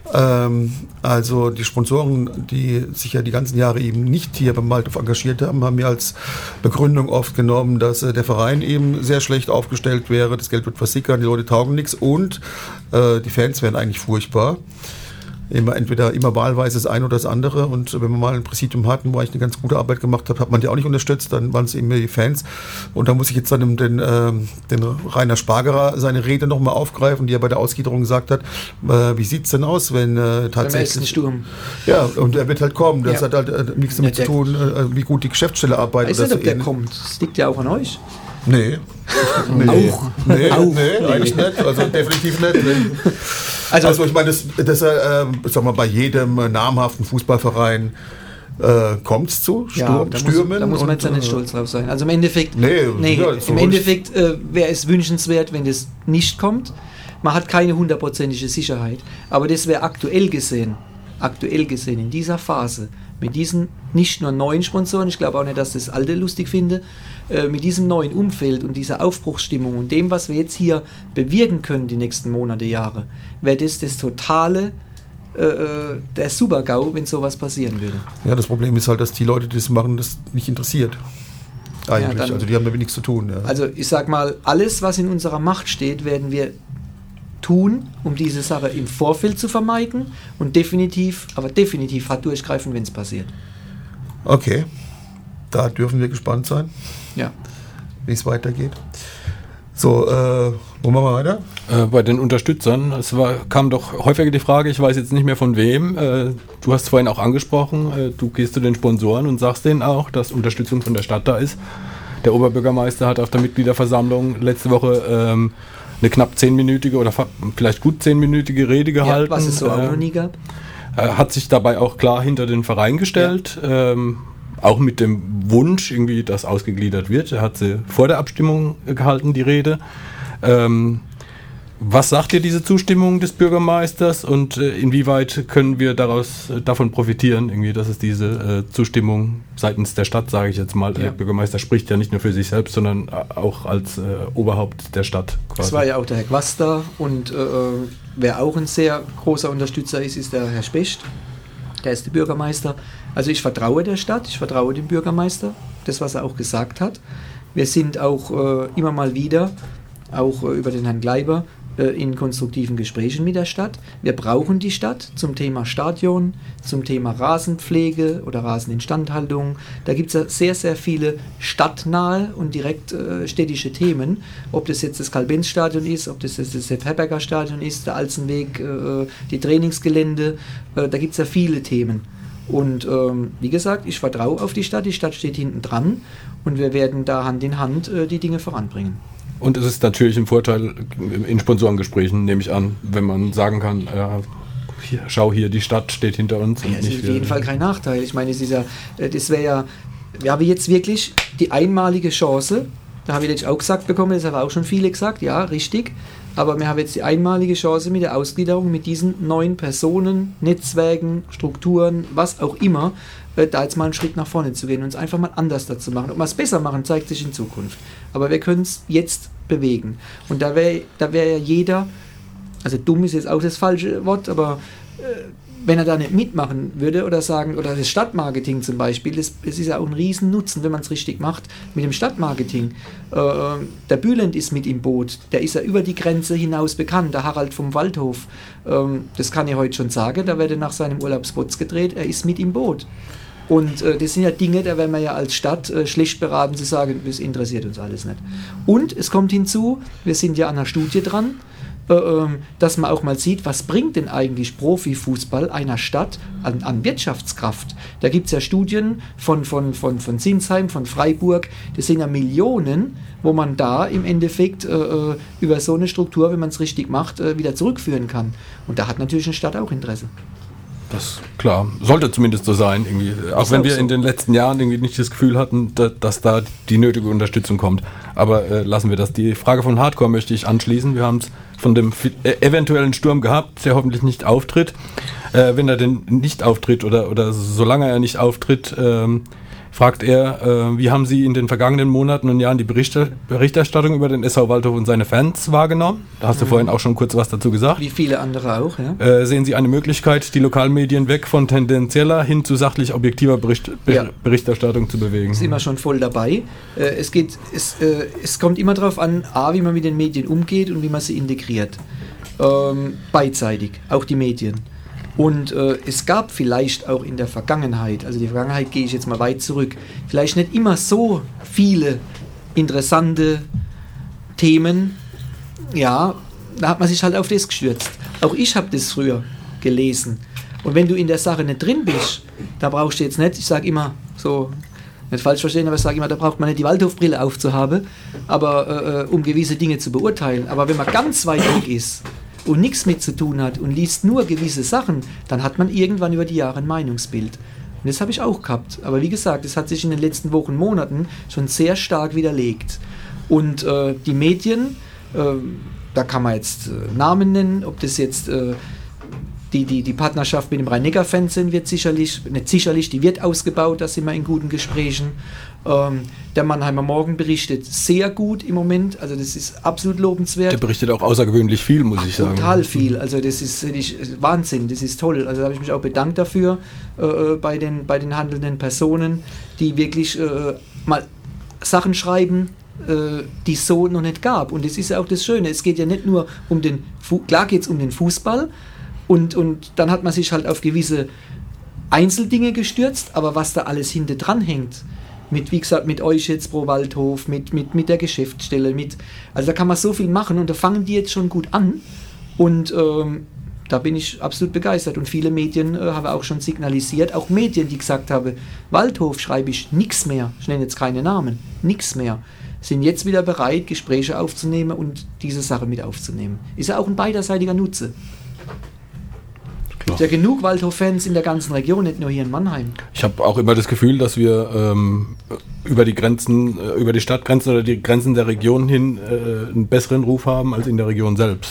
Ähm, also die Sponsoren, die sich ja die ganzen Jahre eben nicht hier beim Waldhof engagiert haben, haben ja als Begründung oft genommen, dass äh, der Verein eben sehr schlecht aufgestellt wäre, das Geld wird versickern, die Leute taugen nichts und äh, die Fans wären eigentlich furchtbar. Immer, entweder immer wahlweise das eine oder das andere, und wenn wir mal ein Präsidium hatten, wo ich eine ganz gute Arbeit gemacht habe, hat man die auch nicht unterstützt, dann waren es eben die Fans. Und da muss ich jetzt dann den, ähm, den Rainer Spargerer seine Rede nochmal aufgreifen, die er bei der Ausgliederung gesagt hat, äh, wie sieht es denn aus, wenn äh, tatsächlich... Sturm. Ja, und er wird halt kommen, das ja. hat halt äh, nichts damit ja, zu tun, äh, wie gut die Geschäftsstelle arbeitet. Ich weiß nicht, ob der kommt, das liegt ja auch an euch. Nee. nee. Auch. Nee, auch. nee, nee, eigentlich nicht. Also definitiv nicht. Also, also ich meine, das, das äh, sag mal, bei jedem äh, namhaften Fußballverein äh, kommt es zu Sturm, ja, da Stürmen. Muss, da muss man und, jetzt ja nicht äh, stolz drauf sein. Also im Endeffekt, nee, nee, ja, so im Endeffekt äh, wäre es wünschenswert, wenn das nicht kommt. Man hat keine hundertprozentige Sicherheit. Aber das wäre aktuell gesehen, aktuell gesehen in dieser Phase, mit diesen nicht nur neuen Sponsoren, ich glaube auch nicht, dass das alte lustig finde, äh, mit diesem neuen Umfeld und dieser Aufbruchsstimmung und dem, was wir jetzt hier bewirken können die nächsten Monate, Jahre, wäre das das totale, äh, der Super-GAU, wenn sowas passieren würde. Ja, das Problem ist halt, dass die Leute, die das machen, das nicht interessiert. Eigentlich, ja, dann, also die haben damit nichts zu tun. Ja. Also ich sag mal, alles, was in unserer Macht steht, werden wir tun, um diese Sache im Vorfeld zu vermeiden und definitiv, aber definitiv hart durchgreifen, wenn es passiert. Okay, da dürfen wir gespannt sein, ja, wie es weitergeht. So, äh, wo machen wir weiter? Äh, bei den Unterstützern, es war, kam doch häufiger die Frage, ich weiß jetzt nicht mehr von wem, äh, du hast vorhin auch angesprochen, äh, du gehst zu den Sponsoren und sagst denen auch, dass Unterstützung von der Stadt da ist. Der Oberbürgermeister hat auf der Mitgliederversammlung letzte Woche ähm, eine knapp zehnminütige oder vielleicht gut zehnminütige Rede gehalten. Ja, was es so auch noch nie gab. Äh, hat sich dabei auch klar hinter den Verein gestellt, ja. ähm, auch mit dem Wunsch, irgendwie, dass ausgegliedert wird. Er hat sie vor der Abstimmung gehalten, die Rede. Ähm, was sagt dir diese Zustimmung des Bürgermeisters und äh, inwieweit können wir daraus äh, davon profitieren, irgendwie, dass es diese äh, Zustimmung seitens der Stadt, sage ich jetzt mal, ja. Der Bürgermeister spricht ja nicht nur für sich selbst, sondern auch als äh, Oberhaupt der Stadt quasi. Das war ja auch der Herr Quaster und äh, wer auch ein sehr großer Unterstützer ist, ist der Herr Specht. Der ist der Bürgermeister. Also ich vertraue der Stadt, ich vertraue dem Bürgermeister, das, was er auch gesagt hat. Wir sind auch äh, immer mal wieder, auch äh, über den Herrn Gleiber, in konstruktiven Gesprächen mit der Stadt. Wir brauchen die Stadt zum Thema Stadion, zum Thema Rasenpflege oder Raseninstandhaltung. Da gibt es ja sehr, sehr viele stadtnahe und direkt äh, städtische Themen. Ob das jetzt das Karl-Benz-Stadion ist, ob das jetzt das Sepp-Herberger-Stadion ist, der Alzenweg, äh, die Trainingsgelände, äh, da gibt es ja viele Themen. Und ähm, wie gesagt, ich vertraue auf die Stadt, die Stadt steht hinten dran und wir werden da Hand in Hand äh, die Dinge voranbringen. Und es ist natürlich ein Vorteil in Sponsorengesprächen, nehme ich an, wenn man sagen kann, ja, hier, schau hier, die Stadt steht hinter uns. Ja, das ist auf jeden Fall kein Nachteil. Ich meine, es ist ja, das wäre ja, wir haben jetzt wirklich die einmalige Chance, da habe ich jetzt auch gesagt bekommen, das haben auch schon viele gesagt, ja, richtig, aber wir haben jetzt die einmalige Chance mit der Ausgliederung, mit diesen neuen Personen, Netzwerken, Strukturen, was auch immer, da jetzt mal einen Schritt nach vorne zu gehen und es einfach mal anders dazu machen. Ob wir es besser machen, zeigt sich in Zukunft. Aber wir können es jetzt bewegen. Und da wäre da wär ja jeder, also dumm ist jetzt auch das falsche Wort, aber äh, wenn er da nicht mitmachen würde oder sagen, oder das Stadtmarketing zum Beispiel, das, das ist ja auch ein riesen Nutzen, wenn man es richtig macht, mit dem Stadtmarketing. Äh, der Bülent ist mit im Boot, der ist ja über die Grenze hinaus bekannt, der Harald vom Waldhof, ähm, das kann ich heute schon sagen, da wird nach seinem Urlaub Spots gedreht, er ist mit im Boot. Und äh, das sind ja Dinge, da wären wir ja als Stadt äh, schlecht beraten zu sagen, das interessiert uns alles nicht. Und es kommt hinzu, wir sind ja an einer Studie dran, äh, dass man auch mal sieht, was bringt denn eigentlich Profifußball einer Stadt an, an Wirtschaftskraft. Da gibt es ja Studien von, von, von, von Sinsheim, von Freiburg, das sind ja Millionen, wo man da im Endeffekt äh, über so eine Struktur, wenn man es richtig macht, äh, wieder zurückführen kann. Und da hat natürlich eine Stadt auch Interesse. Das klar, sollte zumindest so sein, irgendwie. Auch wenn wir so in den letzten Jahren irgendwie nicht das Gefühl hatten, da, dass da die nötige Unterstützung kommt. Aber äh, lassen wir das. Die Frage von Hardcore möchte ich anschließen. Wir haben es von dem äh, eventuellen Sturm gehabt, der hoffentlich nicht auftritt. Äh, wenn er denn nicht auftritt oder, oder solange er nicht auftritt, ähm, fragt er, äh, wie haben Sie in den vergangenen Monaten und Jahren die Berichte, Berichterstattung über den S V Waldhof und seine Fans wahrgenommen? Da hast du mhm. vorhin auch schon kurz was dazu gesagt. Wie viele andere auch, ja. Äh, sehen Sie eine Möglichkeit, die Lokalmedien weg von tendenzieller hin zu sachlich objektiver Bericht, Ber- ja. Berichterstattung zu bewegen? Sind wir schon voll dabei. Äh, es, geht, es, äh, es kommt immer darauf an, A, wie man mit den Medien umgeht und wie man sie integriert. Ähm, beidseitig, auch die Medien. Und äh, es gab vielleicht auch in der Vergangenheit, also die Vergangenheit gehe ich jetzt mal weit zurück, vielleicht nicht immer so viele interessante Themen, ja, da hat man sich halt auf das gestürzt. Auch ich habe das früher gelesen. Und wenn du in der Sache nicht drin bist, da brauchst du jetzt nicht, ich sage immer so, nicht falsch verstehen, aber ich sage immer, da braucht man nicht die Waldhofbrille aufzuhaben, aber äh, um gewisse Dinge zu beurteilen. Aber wenn man ganz weit weg ist, und nichts mit zu tun hat und liest nur gewisse Sachen, dann hat man irgendwann über die Jahre ein Meinungsbild. Und das habe ich auch gehabt. Aber wie gesagt, das hat sich in den letzten Wochen, Monaten schon sehr stark widerlegt. Und äh, die Medien, äh, da kann man jetzt äh, Namen nennen, ob das jetzt äh, die, die, die Partnerschaft mit dem Rhein-Neckar-Fernsehen wird sicherlich, nicht sicherlich, die wird ausgebaut, da sind wir in guten Gesprächen. Ähm, der Mannheimer Morgen berichtet sehr gut im Moment, also das ist absolut lobenswert. Der berichtet auch außergewöhnlich viel, muss ich sagen. Total viel, also das ist, das ist Wahnsinn, das ist toll. Also da habe ich mich auch bedankt dafür äh, bei, den, bei den handelnden Personen, die wirklich äh, mal Sachen schreiben, äh, die es so noch nicht gab. Und das ist ja auch das Schöne, es geht ja nicht nur um den, Fu- klar geht es um den Fußball, und, und dann hat man sich halt auf gewisse Einzeldinge gestürzt, aber was da alles hinter dran hängt, mit, wie gesagt, mit euch jetzt pro Waldhof, mit, mit, mit der Geschäftsstelle, mit, also da kann man so viel machen und da fangen die jetzt schon gut an und ähm, da bin ich absolut begeistert und viele Medien äh, haben auch schon signalisiert, auch Medien, die gesagt haben, Waldhof schreibe ich nichts mehr, ich nenne jetzt keine Namen, nichts mehr, sind jetzt wieder bereit, Gespräche aufzunehmen und diese Sache mit aufzunehmen. Ist ja auch ein beiderseitiger Nutze. Es gibt ja genug Waldhof-Fans in der ganzen Region, nicht nur hier in Mannheim. Ich habe auch immer das Gefühl, dass wir ähm, über die Grenzen, äh, über die Stadtgrenzen oder die Grenzen der Region hin äh, einen besseren Ruf haben als in der Region selbst.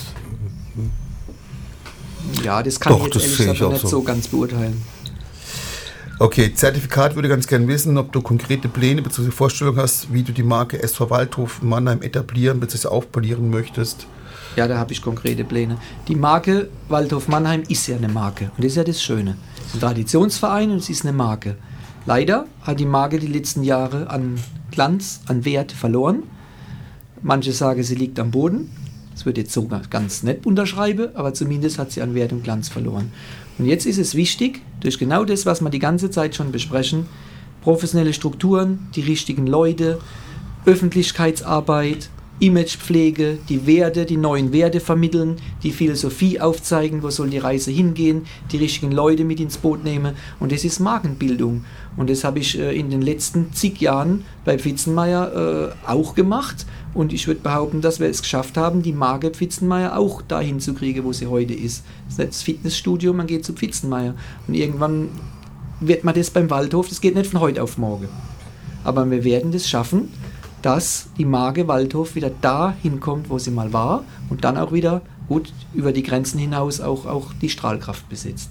Ja, das kann Doch, ich jetzt ehrlich gesagt nicht so. so ganz beurteilen. Okay, Zertifikat würde ganz gerne wissen, ob du konkrete Pläne bzw. Vorstellungen hast, wie du die Marke S V Waldhof Mannheim etablieren bzw. aufpolieren möchtest. Ja, da habe ich konkrete Pläne. Die Marke Waldhof Mannheim ist ja eine Marke und das ist ja das Schöne. Es ist ein Traditionsverein und es ist eine Marke. Leider hat die Marke die letzten Jahre an Glanz, an Wert verloren. Manche sagen, sie liegt am Boden. Das wird jetzt so ganz nett unterschreiben, aber zumindest hat sie an Wert und Glanz verloren. Und jetzt ist es wichtig, durch genau das, was wir die ganze Zeit schon besprechen, professionelle Strukturen, die richtigen Leute, Öffentlichkeitsarbeit, Imagepflege, die Werte, die neuen Werte vermitteln, die Philosophie aufzeigen, wo soll die Reise hingehen, die richtigen Leute mit ins Boot nehmen und das ist Markenbildung und das habe ich äh, in den letzten zig Jahren bei Pfitzenmeier äh, auch gemacht und ich würde behaupten, dass wir es geschafft haben, die Marke Pfitzenmeier auch dahin zu kriegen, wo sie heute ist. Das ist nicht das Fitnessstudio, man geht zu Pfitzenmeier und irgendwann wird man das beim Waldhof, das geht nicht von heute auf morgen, aber wir werden das schaffen, dass die Marke Waldhof wieder da hinkommt, wo sie mal war und dann auch wieder gut über die Grenzen hinaus auch, auch die Strahlkraft besitzt.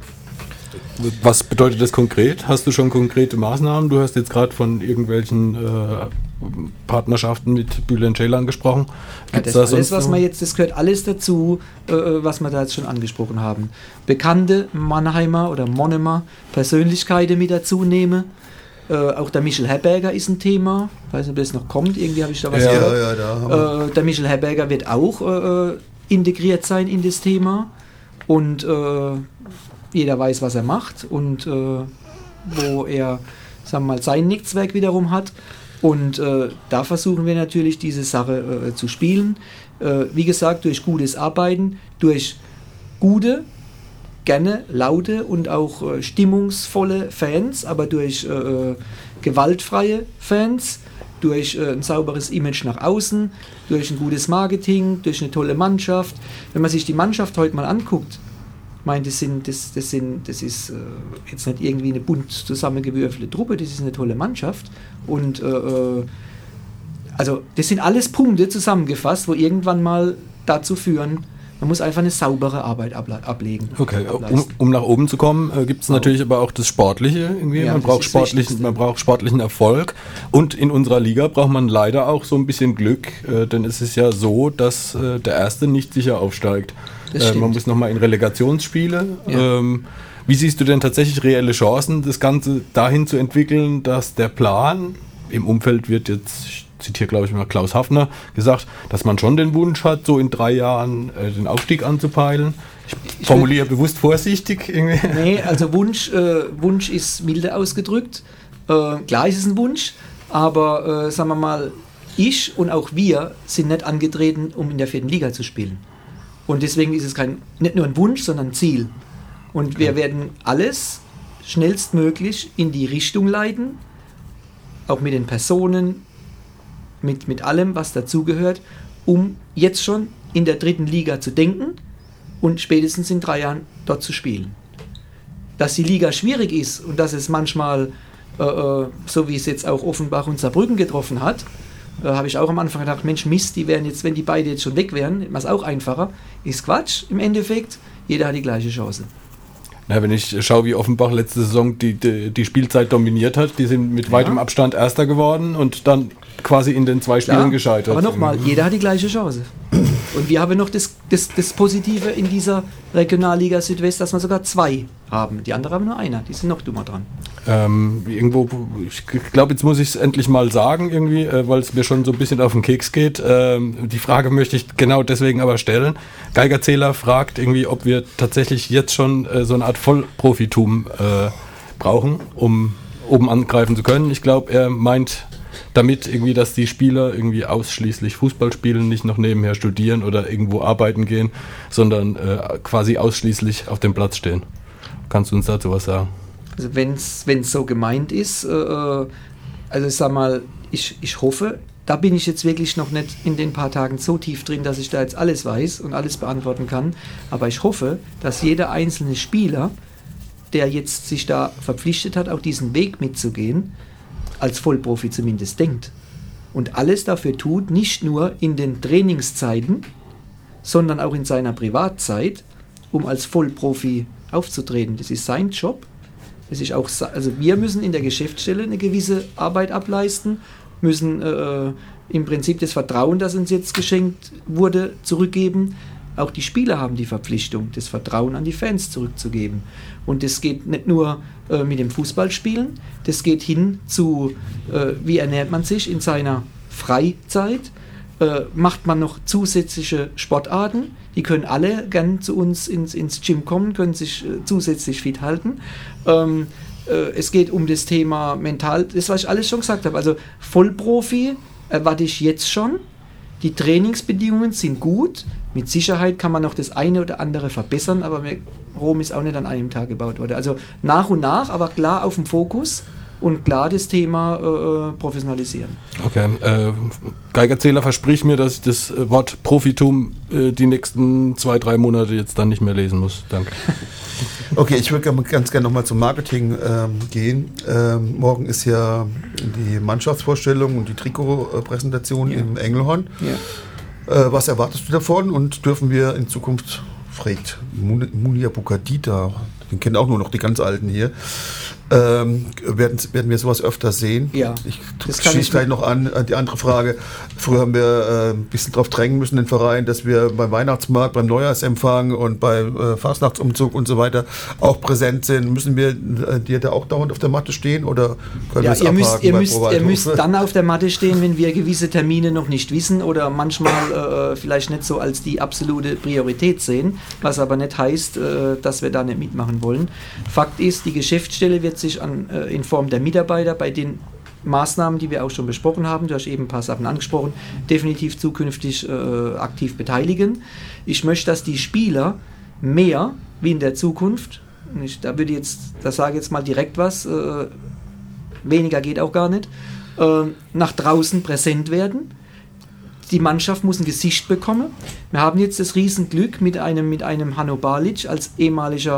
Was bedeutet das konkret? Hast du schon konkrete Maßnahmen? Du hast jetzt gerade von irgendwelchen äh, Partnerschaften mit Bühle und Ceylan gesprochen. Ja, das, da alles, was man jetzt, das gehört alles dazu, äh, was wir da jetzt schon angesprochen haben. Bekannte Mannheimer oder Monnemer Persönlichkeiten mit dazu nehmen. Äh, auch der Michel Herberger ist ein Thema. Ich weiß nicht, ob das noch kommt. Irgendwie habe ich da was ja, gehört. Ja, da äh, der Michel Herberger wird auch äh, integriert sein in das Thema. Und äh, jeder weiß, was er macht und äh, wo er, sagen wir mal, sein Netzwerk wiederum hat. Und äh, da versuchen wir natürlich, diese Sache äh, zu spielen. Äh, wie gesagt, durch gutes Arbeiten, durch gute, gerne laute und auch äh, stimmungsvolle Fans, aber durch äh, gewaltfreie Fans, durch äh, ein sauberes Image nach außen, durch ein gutes Marketing, durch eine tolle Mannschaft. Wenn man sich die Mannschaft heute mal anguckt, ich meine, das, sind, das, das, sind, das ist äh, jetzt nicht irgendwie eine bunt zusammengewürfelte Truppe, das ist eine tolle Mannschaft. Und äh, also das sind alles Punkte zusammengefasst, wo irgendwann mal dazu führen, Man muss einfach eine saubere Arbeit abla- ablegen. Okay, um, um nach oben zu kommen, äh, gibt es natürlich aber auch das Sportliche irgendwie. Ja, man, das braucht ist sportlichen, man braucht sportlichen Erfolg. Und in unserer Liga braucht man leider auch so ein bisschen Glück, äh, denn es ist ja so, dass äh, der Erste nicht sicher aufsteigt. Das Äh, stimmt. man muss nochmal in Relegationsspiele. Ja. Ähm, wie siehst du denn tatsächlich reelle Chancen, das Ganze dahin zu entwickeln, dass der Plan, im Umfeld wird jetzt, ich zitiere glaube ich mal Klaus Hafner, gesagt, dass man schon den Wunsch hat, so in drei Jahren äh, den Aufstieg anzupeilen. Ich, Ich formuliere bewusst vorsichtig irgendwie. Nee, also Wunsch, äh, Wunsch ist milde ausgedrückt. Äh, klar ist es ein Wunsch, aber äh, sagen wir mal, ich und auch wir sind nicht angetreten, um in der vierten Liga zu spielen. Und deswegen ist es kein, nicht nur ein Wunsch, sondern ein Ziel. Und wir werden alles schnellstmöglich in die Richtung leiten, auch mit den Personen, mit, mit allem, was dazugehört, um jetzt schon in der dritten Liga zu denken und spätestens in drei Jahren dort zu spielen. Dass die Liga schwierig ist und dass es manchmal, äh, so wie es jetzt auch Offenbach und Saarbrücken getroffen hat, äh, habe ich auch am Anfang gedacht, Mensch, Mist, die wären jetzt, wenn die beide jetzt schon weg wären, wäre es auch einfacher. Ist Quatsch im Endeffekt. Jeder hat die gleiche Chance. Na, wenn ich schaue, wie Offenbach letzte Saison die, die, die Spielzeit dominiert hat, die sind mit weitem Abstand Erster geworden und dann quasi in den zwei Spielen Klar, gescheitert. aber nochmal, jeder hat die gleiche Chance. Und wir haben noch das, das, das Positive in dieser Regionalliga Südwest, dass wir sogar zwei haben. Die anderen haben nur einer, die sind noch dummer dran. Ähm, irgendwo, ich glaube, jetzt muss ich es endlich mal sagen, irgendwie, äh, weil es mir schon so ein bisschen auf den Keks geht. Ähm, die Frage möchte ich genau deswegen aber stellen. Geigerzähler fragt irgendwie, ob wir tatsächlich jetzt schon äh, so eine Art Vollprofitum äh, brauchen, um oben angreifen zu können. Ich glaube, er meint damit irgendwie, dass die Spieler irgendwie ausschließlich Fußball spielen, nicht noch nebenher studieren oder irgendwo arbeiten gehen, sondern äh, quasi ausschließlich auf dem Platz stehen. Kannst du uns dazu was sagen? Also wenn es so gemeint ist, äh, also ich sag mal, ich, ich hoffe, da bin ich jetzt wirklich noch nicht in den paar Tagen so tief drin, dass ich da jetzt alles weiß und alles beantworten kann, aber ich hoffe, dass jeder einzelne Spieler, der jetzt sich da verpflichtet hat, auch diesen Weg mitzugehen, als Vollprofi zumindest denkt und alles dafür tut, nicht nur in den Trainingszeiten, sondern auch in seiner Privatzeit, um als Vollprofi aufzutreten. Das ist sein Job. Das ist auch, also wir müssen in der Geschäftsstelle eine gewisse Arbeit ableisten, müssen äh, im Prinzip das Vertrauen, das uns jetzt geschenkt wurde, zurückgeben. Auch die Spieler haben die Verpflichtung, das Vertrauen an die Fans zurückzugeben. Und das geht nicht nur äh, mit dem Fußballspielen, das geht hin zu, äh, wie ernährt man sich in seiner Freizeit, äh, macht man noch zusätzliche Sportarten, die können alle gern zu uns ins, ins Gym kommen, können sich äh, zusätzlich fit halten. Ähm, äh, es geht um das Thema mental, das was ich alles schon gesagt habe, also Vollprofi erwarte ich jetzt schon. Die Trainingsbedingungen sind gut. Mit Sicherheit kann man noch das eine oder andere verbessern, aber Rom ist auch nicht an einem Tag gebaut worden. Also nach und nach, aber klar auf dem Fokus und klar das Thema äh, professionalisieren. Okay, äh, Geigerzähler verspricht mir, dass ich das Wort Profitum äh, die nächsten zwei, drei Monate jetzt dann nicht mehr lesen muss. Danke. Okay, ich würde ganz gerne nochmal zum Marketing ähm, gehen. Ähm, morgen ist ja die Mannschaftsvorstellung und die Trikotpräsentation Ja. im Engelhorn. Ja. Äh, was erwartest du davon und dürfen wir in Zukunft, fragt Munia Bukadita, den kennen auch nur noch die ganz Alten hier, ähm, werden, werden wir sowas öfter sehen? Ja, Ich das kann schließe ich gleich noch an, an die andere Frage. Früher haben wir äh, ein bisschen drauf drängen müssen, den Verein, dass wir beim Weihnachtsmarkt, beim Neujahrsempfang und beim äh, Fastnachtsumzug und so weiter auch präsent sind. Müssen wir äh, dir da auch dauernd auf der Matte stehen oder können Ja, wir es ihr müsst, abhaken ihr, bei müsst, Pro ihr Waldhof? müsst dann auf der Matte stehen, wenn wir gewisse Termine noch nicht wissen oder manchmal äh, vielleicht nicht so als die absolute Priorität sehen, was aber nicht heißt, äh, dass wir da nicht mitmachen wollen. Fakt ist, die Geschäftsstelle wird sich an, äh, in Form der Mitarbeiter bei den Maßnahmen, die wir auch schon besprochen haben, du hast eben ein paar Sachen angesprochen, definitiv zukünftig äh, aktiv beteiligen. Ich möchte, dass die Spieler mehr wie in der Zukunft, ich, da würde jetzt, da sage ich jetzt mal direkt was, äh, weniger geht auch gar nicht, äh, nach draußen präsent werden. Die Mannschaft muss ein Gesicht bekommen. Wir haben jetzt das Riesenglück mit einem, mit einem Hanno Balic als ehemaliger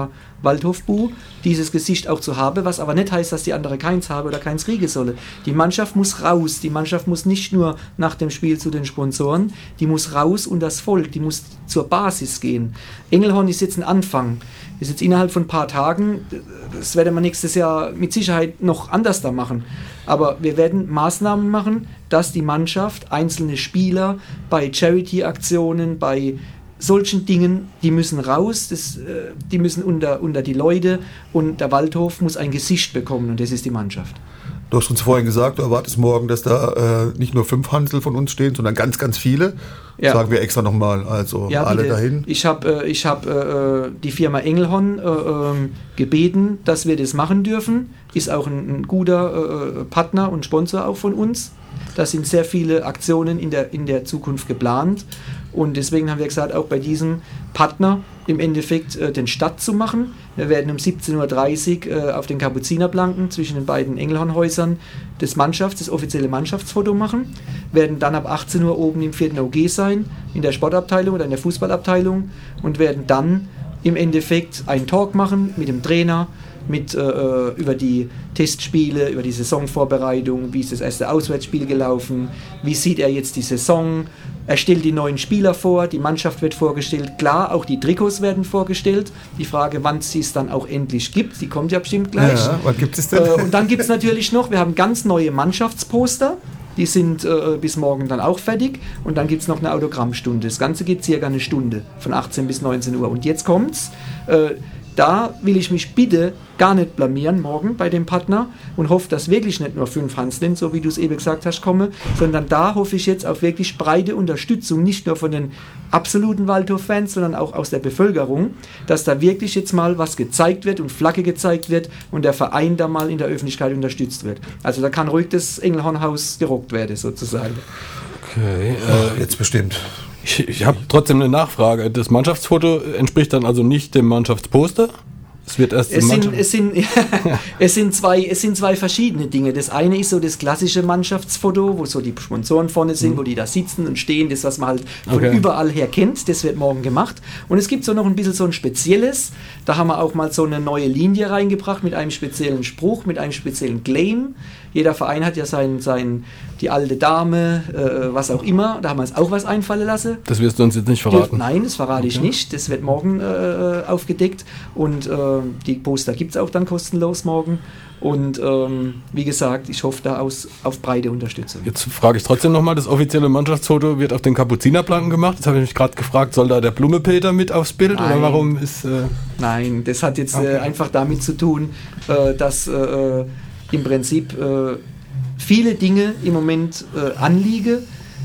Waldhofbu, dieses Gesicht auch zu haben, was aber nicht heißt, dass die andere keins habe oder keins kriegen solle. Die Mannschaft muss raus, die Mannschaft muss nicht nur nach dem Spiel zu den Sponsoren, die muss raus und das Volk, die muss zur Basis gehen. Engelhorn ist jetzt ein Anfang, ist jetzt innerhalb von ein paar Tagen, das werden wir nächstes Jahr mit Sicherheit noch anders da machen, aber wir werden Maßnahmen machen, dass die Mannschaft, einzelne Spieler bei Charity-Aktionen, bei solchen Dingen, die müssen raus, das, die müssen unter, unter die Leute und der Waldhof muss ein Gesicht bekommen und das ist die Mannschaft. Du hast uns vorhin gesagt, du erwartest morgen, dass da äh, nicht nur fünf Hansel von uns stehen, sondern ganz, ganz viele. Ja. Sagen wir extra nochmal, also ja, alle bitte. Dahin. Ich habe äh, ich hab, äh, die Firma Engelhorn äh, äh, gebeten, dass wir das machen dürfen. Ist auch ein, ein guter äh, Partner und Sponsor auch von uns. Da sind sehr viele Aktionen in der, in der Zukunft geplant. Und deswegen haben wir gesagt, auch bei diesem Partner im Endeffekt äh, den Start zu machen. Wir werden um siebzehn Uhr dreißig äh, auf den Kapuzinerplanken zwischen den beiden Engelhornhäusern das Mannschafts-, das offizielle Mannschaftsfoto machen. Werden dann ab achtzehn Uhr oben im vierten O G sein, in der Sportabteilung oder in der Fußballabteilung und werden dann im Endeffekt einen Talk machen mit dem Trainer, mit äh, über die Testspiele, über die Saisonvorbereitung, wie ist das erste Auswärtsspiel gelaufen, wie sieht er jetzt die Saison, er stellt die neuen Spieler vor, die Mannschaft wird vorgestellt, klar, auch die Trikots werden vorgestellt, die Frage, wann es es dann auch endlich gibt, die kommt ja bestimmt gleich. Ja, wann gibt es denn? Äh, und dann gibt es natürlich noch, wir haben ganz neue Mannschaftsposter, die sind äh, bis morgen dann auch fertig und dann gibt es noch eine Autogrammstunde. Das Ganze geht circa eine Stunde, von achtzehn bis neunzehn Uhr. Und jetzt kommt's, äh, da will ich mich bitte gar nicht blamieren morgen bei dem Partner und hoffe, dass wirklich nicht nur fünf Hanseln, so wie du es eben gesagt hast, komme, sondern da hoffe ich jetzt auf wirklich breite Unterstützung, nicht nur von den absoluten Waldhof-Fans, sondern auch aus der Bevölkerung, dass da wirklich jetzt mal was gezeigt wird und Flagge gezeigt wird und der Verein da mal in der Öffentlichkeit unterstützt wird. Also da kann ruhig das Engelhornhaus gerockt werden, sozusagen. Okay, äh, jetzt bestimmt. Ich, ich habe trotzdem eine Nachfrage. Das Mannschaftsfoto entspricht dann also nicht dem Mannschaftsposter? Es wird erst es sind, es, sind, es, sind zwei, es sind zwei verschiedene Dinge. Das eine ist so das klassische Mannschaftsfoto, wo so die Sponsoren vorne sind, mhm. wo die da sitzen und stehen, das, was man halt von okay. überall her kennt, das wird morgen gemacht. Und es gibt so noch ein bisschen so ein spezielles, da haben wir auch mal so eine neue Linie reingebracht mit einem speziellen Spruch, mit einem speziellen Claim. Jeder Verein hat ja sein, sein die alte Dame, äh, was auch immer, da haben wir uns auch was einfallen lassen. Das wirst du uns jetzt nicht verraten? Nein, das verrate okay. ich nicht, das wird morgen äh, aufgedeckt und äh, die Poster gibt es auch dann kostenlos morgen und ähm, wie gesagt, ich hoffe da aus, auf breite Unterstützung. Jetzt frage ich trotzdem nochmal, das offizielle Mannschaftsfoto wird auf den Kapuzinerplanken gemacht, jetzt habe ich mich gerade gefragt, soll da der Blumepeter mit aufs Bild Nein. oder warum ist... Äh Nein, das hat jetzt okay. äh, einfach damit zu tun, äh, dass äh, im Prinzip äh, viele Dinge im Moment äh, anliegen,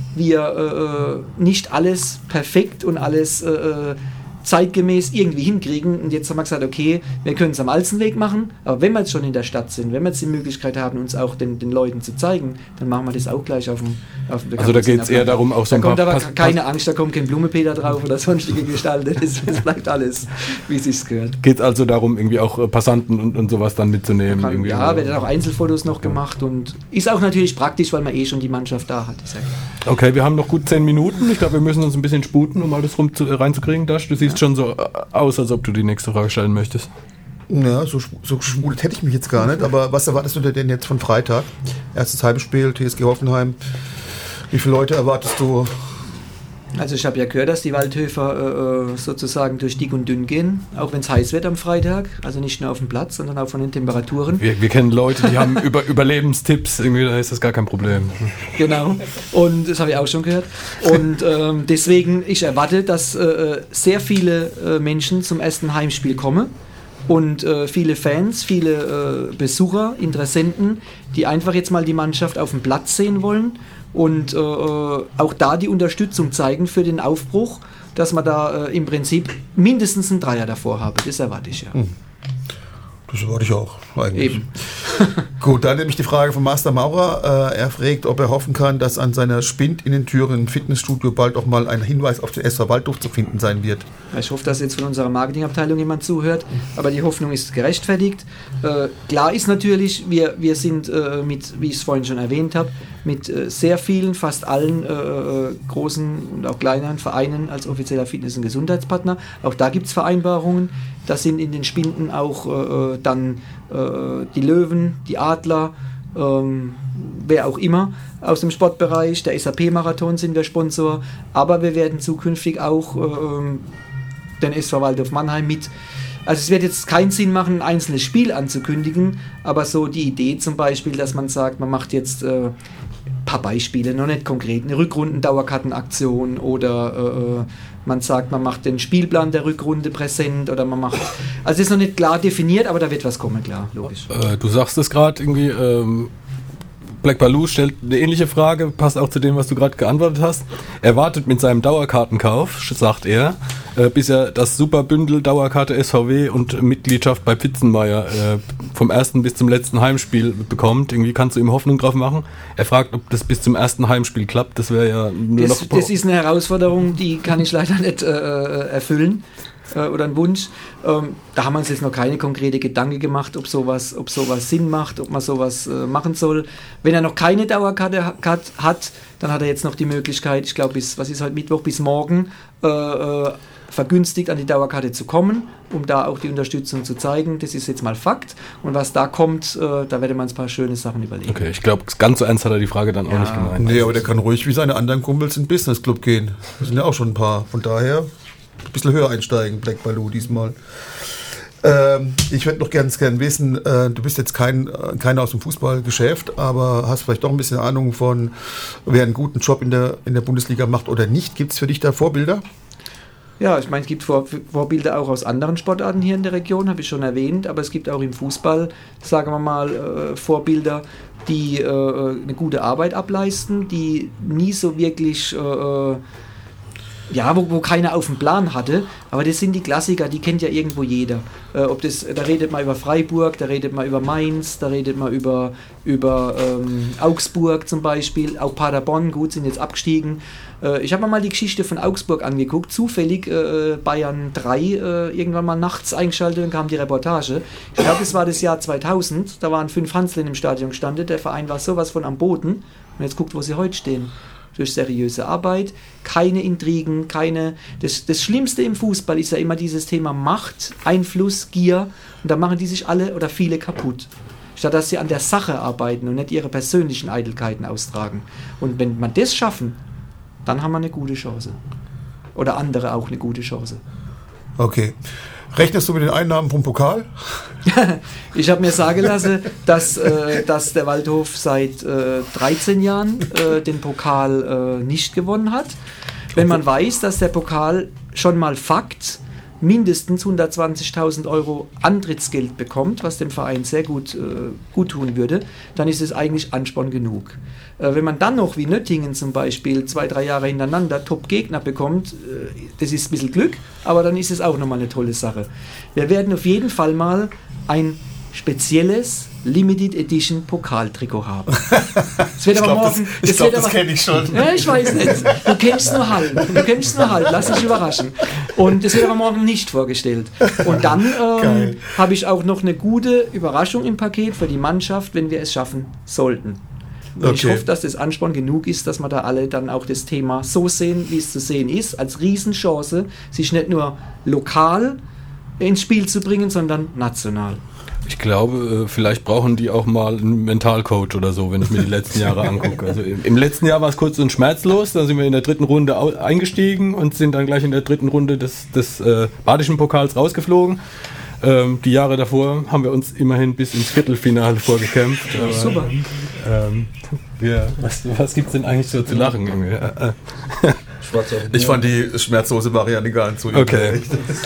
wir äh, nicht alles perfekt und alles äh, zeitgemäß irgendwie hinkriegen und jetzt haben wir gesagt, okay, wir können es am Alzenweg machen, aber wenn wir jetzt schon in der Stadt sind, wenn wir jetzt die Möglichkeit haben, uns auch den, den Leuten zu zeigen, dann machen wir das auch gleich auf dem, auf dem Also da geht es eher darum, auch so ein paar... Da kommt aber Pass- keine Angst, da kommt kein Blumepeter drauf oder sonstige Gestalten, das, das bleibt alles, wie es sich gehört. Geht es also darum, irgendwie auch Passanten und, und sowas dann mitzunehmen? Kann, irgendwie ja, werden auch Einzelfotos noch gemacht und ist auch natürlich praktisch, weil man eh schon die Mannschaft da hat. Okay, wir haben noch gut zehn Minuten, ich glaube, wir müssen uns ein bisschen sputen, um alles rum zu, reinzukriegen. Dash, du siehst ja. schon so aus, als ob du die nächste Frage stellen möchtest. Ja, so, so geschmult hätte ich mich jetzt gar nicht, aber was erwartest du denn jetzt von Freitag? Erstes Heimspiel, T S G Hoffenheim. Wie viele Leute erwartest du? Also ich habe ja gehört, dass die Waldhöfer äh, sozusagen durch dick und dünn gehen, auch wenn es heiß wird am Freitag, also nicht nur auf dem Platz, sondern auch von den Temperaturen. Wir, wir kennen Leute, die haben über, Überlebenstipps, irgendwie, da ist das gar kein Problem. Genau, und das habe ich auch schon gehört. Und ähm, deswegen, ich erwarte, dass äh, sehr viele äh, Menschen zum ersten Heimspiel kommen und äh, viele Fans, viele äh, Besucher, Interessenten, die einfach jetzt mal die Mannschaft auf dem Platz sehen wollen. Und äh, auch da die Unterstützung zeigen für den Aufbruch, dass man da äh, im Prinzip mindestens einen Dreier davor habe. Das erwarte ich ja. Das erwarte ich auch eigentlich. Eben. Gut, dann nämlich die Frage von Master Maurer. Äh, er fragt, ob er hoffen kann, dass an seiner Spind-Innentüre im Fitnessstudio bald auch mal ein Hinweis auf den S V Waldhof zu finden sein wird. Ich hoffe, dass jetzt von unserer Marketingabteilung jemand zuhört, aber die Hoffnung ist gerechtfertigt. Äh, klar ist natürlich, wir, wir sind äh, mit, wie ich es vorhin schon erwähnt habe, mit äh, sehr vielen, fast allen äh, großen und auch kleineren Vereinen als offizieller Fitness- und Gesundheitspartner. Auch da gibt es Vereinbarungen. Da sind in den Spinden auch äh, dann äh, die Löwen, die Adler, ähm, wer auch immer aus dem Sportbereich. Der S A P-Marathon sind wir Sponsor. Aber wir werden zukünftig auch äh, den S V Waldhof Mannheim mit. Also es wird jetzt keinen Sinn machen, ein einzelnes Spiel anzukündigen, aber so die Idee zum Beispiel, dass man sagt, man macht jetzt äh, ein paar Beispiele, noch nicht konkret, eine Rückrunden-Dauerkartenaktion oder äh, man sagt, man macht den Spielplan der Rückrunde präsent oder man macht, also es ist noch nicht klar definiert, aber da wird was kommen, klar, logisch. Äh, du sagst es gerade irgendwie, ähm, Black Baloo stellt eine ähnliche Frage, passt auch zu dem, was du gerade geantwortet hast. Er wartet mit seinem Dauerkartenkauf, sagt er, äh, bis er das Superbündel Dauerkarte S V W und Mitgliedschaft bei Pfitzenmeier äh, vom ersten bis zum letzten Heimspiel bekommt. Irgendwie kannst du ihm Hoffnung drauf machen. Er fragt, ob das bis zum ersten Heimspiel klappt. Das wäre ja nur das, noch... Das ist eine Herausforderung, die kann ich leider nicht äh, erfüllen. Oder ein Wunsch. Ähm, da haben wir uns jetzt noch keine konkrete Gedanken gemacht, ob sowas, ob sowas Sinn macht, ob man sowas äh, machen soll. Wenn er noch keine Dauerkarte ha- hat, dann hat er jetzt noch die Möglichkeit, ich glaube bis, was ist heute Mittwoch, bis morgen äh, äh, vergünstigt an die Dauerkarte zu kommen, um da auch die Unterstützung zu zeigen. Das ist jetzt mal Fakt. Und was da kommt, äh, da werden wir uns ein paar schöne Sachen überlegen. Okay, ich glaube, ganz so ernst hat er die Frage dann ja. auch nicht gemeint. Nee, aber der kann ruhig wie seine anderen Kumpels in den Business Club gehen. Das sind ja auch schon ein paar. Von daher ein bisschen höher einsteigen, Black Baloo diesmal. Ähm, ich würde noch ganz gern wissen, äh, du bist jetzt kein, keiner aus dem Fußballgeschäft, aber hast vielleicht doch ein bisschen Ahnung von, wer einen guten Job in der, in der Bundesliga macht oder nicht. Gibt es für dich da Vorbilder? Ja, ich meine, es gibt Vor- Vorbilder auch aus anderen Sportarten hier in der Region, habe ich schon erwähnt, aber es gibt auch im Fußball, sagen wir mal, äh, Vorbilder, die äh, eine gute Arbeit ableisten, die nie so wirklich... Äh, Ja, wo, wo keiner auf dem Plan hatte, aber das sind die Klassiker, die kennt ja irgendwo jeder. Äh, ob das, da redet man über Freiburg, da redet man über Mainz, da redet man über, über ähm, Augsburg zum Beispiel, auch Paderborn, gut, sind jetzt abgestiegen. Äh, ich habe mir mal die Geschichte von Augsburg angeguckt, zufällig äh, Bayern drei äh, irgendwann mal nachts eingeschaltet und kam die Reportage. Ich glaube, das war das Jahr zweitausend, da waren fünf Hanseln im Stadion gestanden, der Verein war sowas von am Boden und jetzt guckt, wo sie heute stehen. Durch seriöse Arbeit, keine Intrigen, keine... Das, das Schlimmste im Fußball ist ja immer dieses Thema Macht, Einfluss, Gier und da machen die sich alle oder viele kaputt. Statt dass sie an der Sache arbeiten und nicht ihre persönlichen Eitelkeiten austragen. Und wenn man das schaffen, dann haben wir eine gute Chance. Oder andere auch eine gute Chance. Okay. Rechnest du mit den Einnahmen vom Pokal? Ich habe mir sagen lassen, dass, äh, dass der Waldhof seit äh, dreizehn Jahren äh, den Pokal äh, nicht gewonnen hat. Wenn man weiß, dass der Pokal schon mal Fakt mindestens hundertzwanzigtausend Euro Antrittsgeld bekommt, was dem Verein sehr gut, äh, gut tun würde, dann ist es eigentlich Ansporn genug. Äh, wenn man dann noch wie Nöttingen zum Beispiel zwei, drei Jahre hintereinander Top-Gegner bekommt, äh, das ist ein bisschen Glück, aber dann ist es auch nochmal eine tolle Sache. Wir werden auf jeden Fall mal ein spezielles Limited Edition Pokaltrikot haben. Das wird ich aber glaube, morgen. das, ich das, glaub, wird das aber, kenne ich schon. Ja, ich weiß nicht. Du kennst nur halt. Du kennst nur halt. Lass dich überraschen. Und das wird aber morgen nicht vorgestellt. Und dann ähm, habe ich auch noch eine gute Überraschung im Paket für die Mannschaft, wenn wir es schaffen sollten. Und okay. Ich hoffe, dass das Ansporn genug ist, dass wir da alle dann auch das Thema so sehen, wie es zu sehen ist, als Riesenchance, sich nicht nur lokal ins Spiel zu bringen, sondern national. Ich glaube, vielleicht brauchen die auch mal einen Mentalcoach oder so, wenn ich mir die letzten Jahre angucke. Also im letzten Jahr war es kurz und schmerzlos, da sind wir in der dritten Runde eingestiegen und sind dann gleich in der dritten Runde des, des äh, Badischen Pokals rausgeflogen. Ähm, die Jahre davor haben wir uns immerhin bis ins Viertelfinale vorgekämpft. Aber, super. Ähm, wir, was was gibt es denn eigentlich so zu lachen? Äh, äh. Ich fand die schmerzlose Variante gar nicht so. Okay.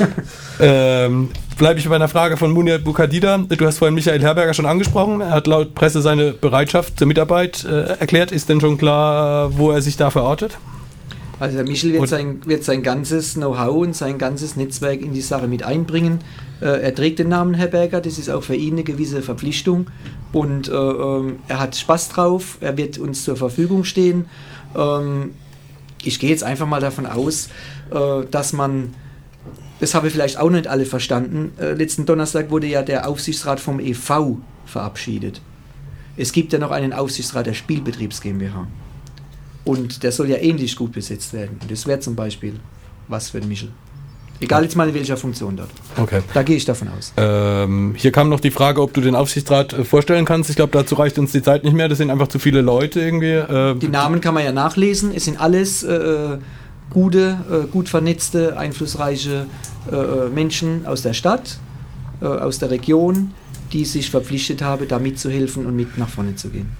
ähm, Bleibe ich bei einer Frage von Munir Bukadida. Du hast vorhin Michael Herberger schon angesprochen. Er hat laut Presse seine Bereitschaft zur Mitarbeit äh, erklärt. Ist denn schon klar, wo er sich da verortet? Also der Michel wird sein, wird sein ganzes Know-how und sein ganzes Netzwerk in die Sache mit einbringen. Äh, er trägt den Namen Herberger, das ist auch für ihn eine gewisse Verpflichtung und äh, ähm, er hat Spaß drauf, er wird uns zur Verfügung stehen. Ähm, ich gehe jetzt einfach mal davon aus, äh, dass man, das habe vielleicht auch nicht alle verstanden, äh, letzten Donnerstag wurde ja der Aufsichtsrat vom E V verabschiedet. Es gibt ja noch einen Aufsichtsrat der Spielbetriebs GmbH. Und der soll ja ähnlich gut besetzt werden. Und das wäre zum Beispiel was für den Michel. Egal jetzt mal in welcher Funktion dort. Okay. Da gehe ich davon aus. Ähm, hier kam noch die Frage, ob du den Aufsichtsrat äh, vorstellen kannst. Ich glaube, dazu reicht uns die Zeit nicht mehr. Das sind einfach zu viele Leute irgendwie. Äh, die Namen kann man ja nachlesen. Es sind alles äh, gute, äh, gut vernetzte, einflussreiche äh, Menschen aus der Stadt, äh, aus der Region, die sich verpflichtet haben, da mitzuhelfen und mit nach vorne zu gehen.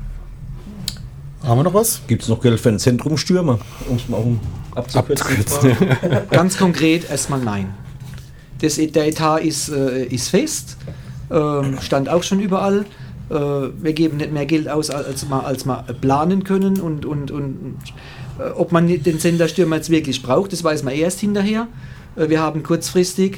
Haben wir noch was? Gibt es noch Geld für einen Zentrumstürmer, um es mal um abzukürzen? Ganz konkret erstmal nein. Das, der Etat ist, äh, ist fest, äh, stand auch schon überall. Äh, wir geben nicht mehr Geld aus, als wir, als wir planen können. Und, und, und äh, ob man den Senderstürmer jetzt wirklich braucht, das weiß man erst hinterher. Äh, wir haben kurzfristig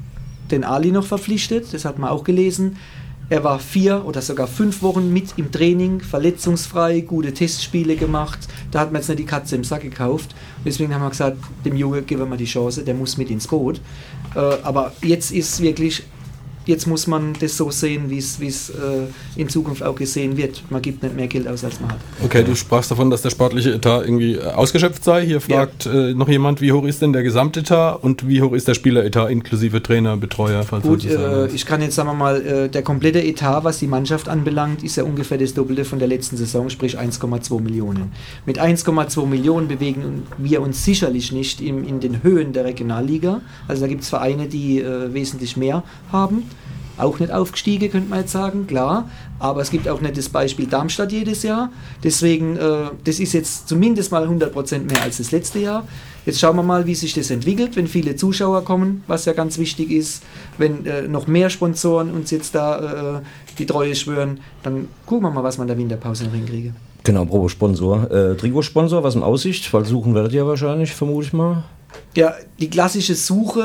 den Ali noch verpflichtet, das hat man auch gelesen. Er war vier oder sogar fünf Wochen mit im Training, verletzungsfrei, gute Testspiele gemacht. Da hat man jetzt nicht die Katze im Sack gekauft. Deswegen haben wir gesagt, dem Junge geben wir die Chance, der muss mit ins Boot. Äh, aber jetzt ist wirklich, jetzt muss man das so sehen, wie es äh, in Zukunft auch gesehen wird. Man gibt nicht mehr Geld aus, als man hat. Okay, du sprachst davon, dass der sportliche Etat irgendwie äh, ausgeschöpft sei. Hier fragt ja. äh, noch jemand, wie hoch ist denn der Gesamtetat und wie hoch ist der Spieleretat inklusive Trainer, Betreuer? Falls Gut, äh, ich kann jetzt sagen wir mal, äh, der komplette Etat, was die Mannschaft anbelangt, ist ja ungefähr das Doppelte von der letzten Saison, sprich eins Komma zwei Millionen. Mit eins Komma zwei Millionen bewegen wir uns sicherlich nicht im, in den Höhen der Regionalliga. Also da gibt es Vereine, die äh, wesentlich mehr haben. Auch nicht aufgestiegen, könnte man jetzt sagen, klar. Aber es gibt auch nicht das Beispiel Darmstadt jedes Jahr. Deswegen, äh, das ist jetzt zumindest mal hundert Prozent mehr als das letzte Jahr. Jetzt schauen wir mal, wie sich das entwickelt, wenn viele Zuschauer kommen, was ja ganz wichtig ist. Wenn äh, noch mehr Sponsoren uns jetzt da äh, die Treue schwören, dann gucken wir mal, was wir in der Winterpause noch hinkriegen. Genau, pro Sponsor. Äh, Trikotsponsor, was in Aussicht? Weil suchen werdet ihr wahrscheinlich, vermute ich mal. Ja, die klassische Suche,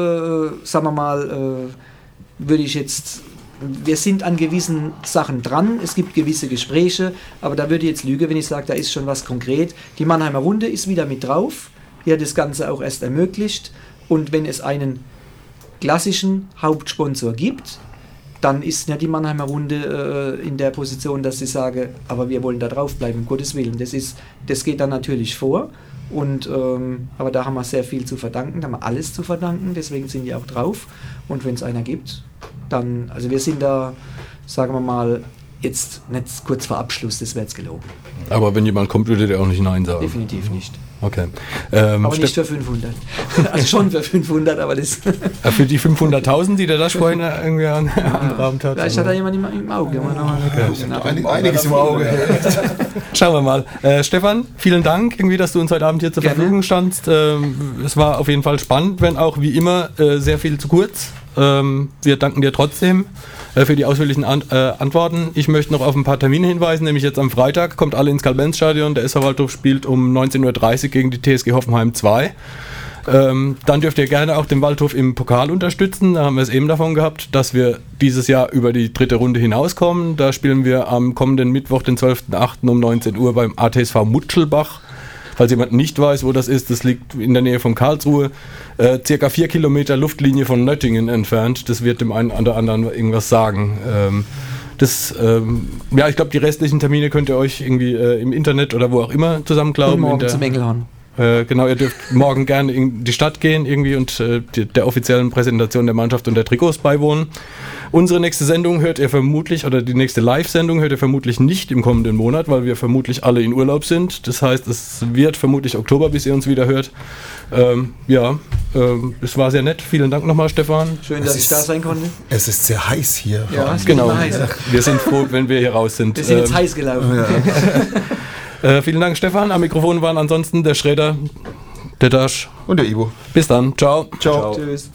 äh, sagen wir mal, äh, würde ich jetzt, wir sind an gewissen Sachen dran, es gibt gewisse Gespräche, aber da würde ich jetzt lügen, wenn ich sage, da ist schon was konkret. Die Mannheimer Runde ist wieder mit drauf, die hat das Ganze auch erst ermöglicht und wenn es einen klassischen Hauptsponsor gibt, dann ist ja die Mannheimer Runde äh, in der Position, dass sie sagen, aber wir wollen da drauf bleiben, um Gottes Willen. Das ist, das geht dann natürlich vor. Und, ähm, aber da haben wir sehr viel zu verdanken, da haben wir alles zu verdanken, deswegen sind die auch drauf. Und wenn es einer gibt, dann, also wir sind da, sagen wir mal, jetzt nicht kurz vor Abschluss, das wäre jetzt gelogen. Aber wenn jemand kommt, würde der auch nicht Nein sagen? Definitiv nicht. Okay. Ähm, aber nicht für fünfhundert. Also schon für fünfhundert, aber das... Für die fünfhunderttausend, die der Dash vorhin irgendwie an, ja, angerahmt hat. Vielleicht hat da jemand im, im Auge. Okay. Einiges im Auge. Schauen wir mal. Äh, Stefan, vielen Dank, irgendwie, dass du uns heute Abend hier zur Gerne. Verfügung standst. Ähm, es war auf jeden Fall spannend, wenn auch wie immer äh, sehr viel zu kurz. Ähm, wir danken dir trotzdem äh, für die ausführlichen An äh, Antworten. Ich möchte noch auf ein paar Termine hinweisen, nämlich jetzt am Freitag kommt alle ins Karl-Benz-Stadion. Der S V Waldhof spielt um neunzehn Uhr dreißig gegen die T S G Hoffenheim zwei. Ähm, dann dürft ihr gerne auch den Waldhof im Pokal unterstützen. Da haben wir es eben davon gehabt, dass wir dieses Jahr über die dritte Runde hinauskommen. Da spielen wir am kommenden Mittwoch, den zwölften achten um neunzehn Uhr beim A T S V Mutschelbach. Falls jemand nicht weiß, wo das ist, das liegt in der Nähe von Karlsruhe, äh, circa vier Kilometer Luftlinie von Nöttingen entfernt. Das wird dem einen oder anderen irgendwas sagen. Ähm, das, ähm, ja, ich glaube, die restlichen Termine könnt ihr euch irgendwie äh, im Internet oder wo auch immer zusammenklauben. Und morgen in der, zum Engelhorn. Äh, genau, ihr dürft morgen gerne in die Stadt gehen irgendwie und äh, die, der offiziellen Präsentation der Mannschaft und der Trikots beiwohnen. Unsere nächste Sendung hört ihr vermutlich, oder die nächste Live-Sendung hört ihr vermutlich nicht im kommenden Monat, weil wir vermutlich alle in Urlaub sind. Das heißt, es wird vermutlich Oktober, bis ihr uns wieder hört. Ähm, ja, ähm, es war sehr nett. Vielen Dank nochmal, Stefan. Schön, dass es ich da sein konnte. Es ist sehr heiß hier. Ja, es genau. wird heiß. Wir sind froh, wenn wir hier raus sind. Wir sind jetzt ähm, heiß gelaufen. Ja. äh, vielen Dank, Stefan. Am Mikrofon waren ansonsten der Schräder, der Dash Und der Ivo. Bis dann. Ciao. Ciao. Ciao. Tschüss.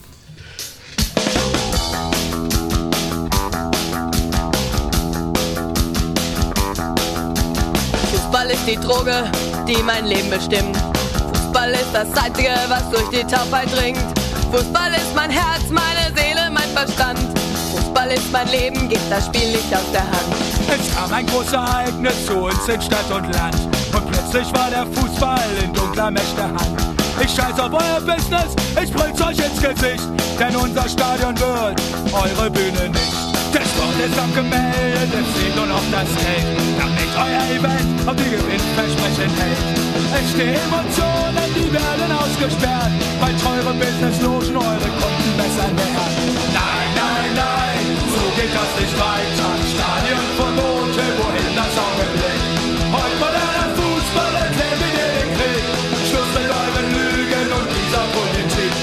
Fußball ist die Droge, die mein Leben bestimmt. Fußball ist das Einzige, was durch die Taubheit dringt. Fußball ist mein Herz, meine Seele, mein Verstand. Fußball ist mein Leben, gibt das Spiel nicht aus der Hand. Es kam ein großes Ereignis zu uns in Stadt und Land. Und plötzlich war der Fußball in dunkler Mächte Hand. Ich scheiß auf euer Business, ich brüll's euch ins Gesicht. Denn unser Stadion wird eure Bühne nicht. Der Sport ist am Gemälde, es fehlt nur noch das Geld, damit euer Event auf die Gewinnversprechen hält. Es stehen Emotionen, die werden ausgesperrt, weil teure Businesslogen eure Kunden besser nähern. Nein, nein, nein, so geht das nicht weiter. Stadionverbote, wohin das Auge blickt. Heute moderner Fußball, erklärt mir den Krieg. Schluss mit euren Lügen und dieser Politik.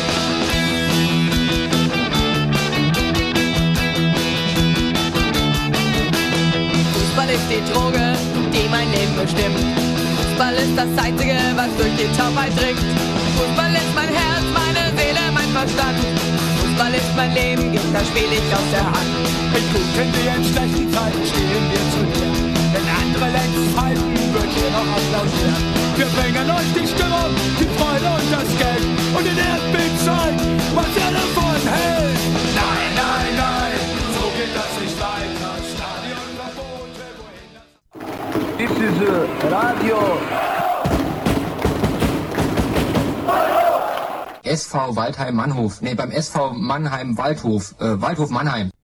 Fußball ist die Droge, die mein Leben bestimmt. Fußball ist das Einzige, was durch die Taubheit dringt. Fußball ist mein Herz, meine Seele, mein Verstand. Fußball ist mein Leben, gibt das Spiel nicht aus der Hand. In guten wie in schlechten Zeiten stehen wir zu dir. Wenn andere längst halten, wird hier noch applaudiert. Wir bringen euch die Stimmung, die Freude und das Geld. Und in Erdbeet zeigen, was ihr davon hält. Nein, nein, nein, so geht das nicht weiter. Stadionverbote, wohin das... This is uh, Radio. S V Waldheim Mannhof. Nee, beim S V Mannheim Waldhof. Äh, Waldhof Mannheim.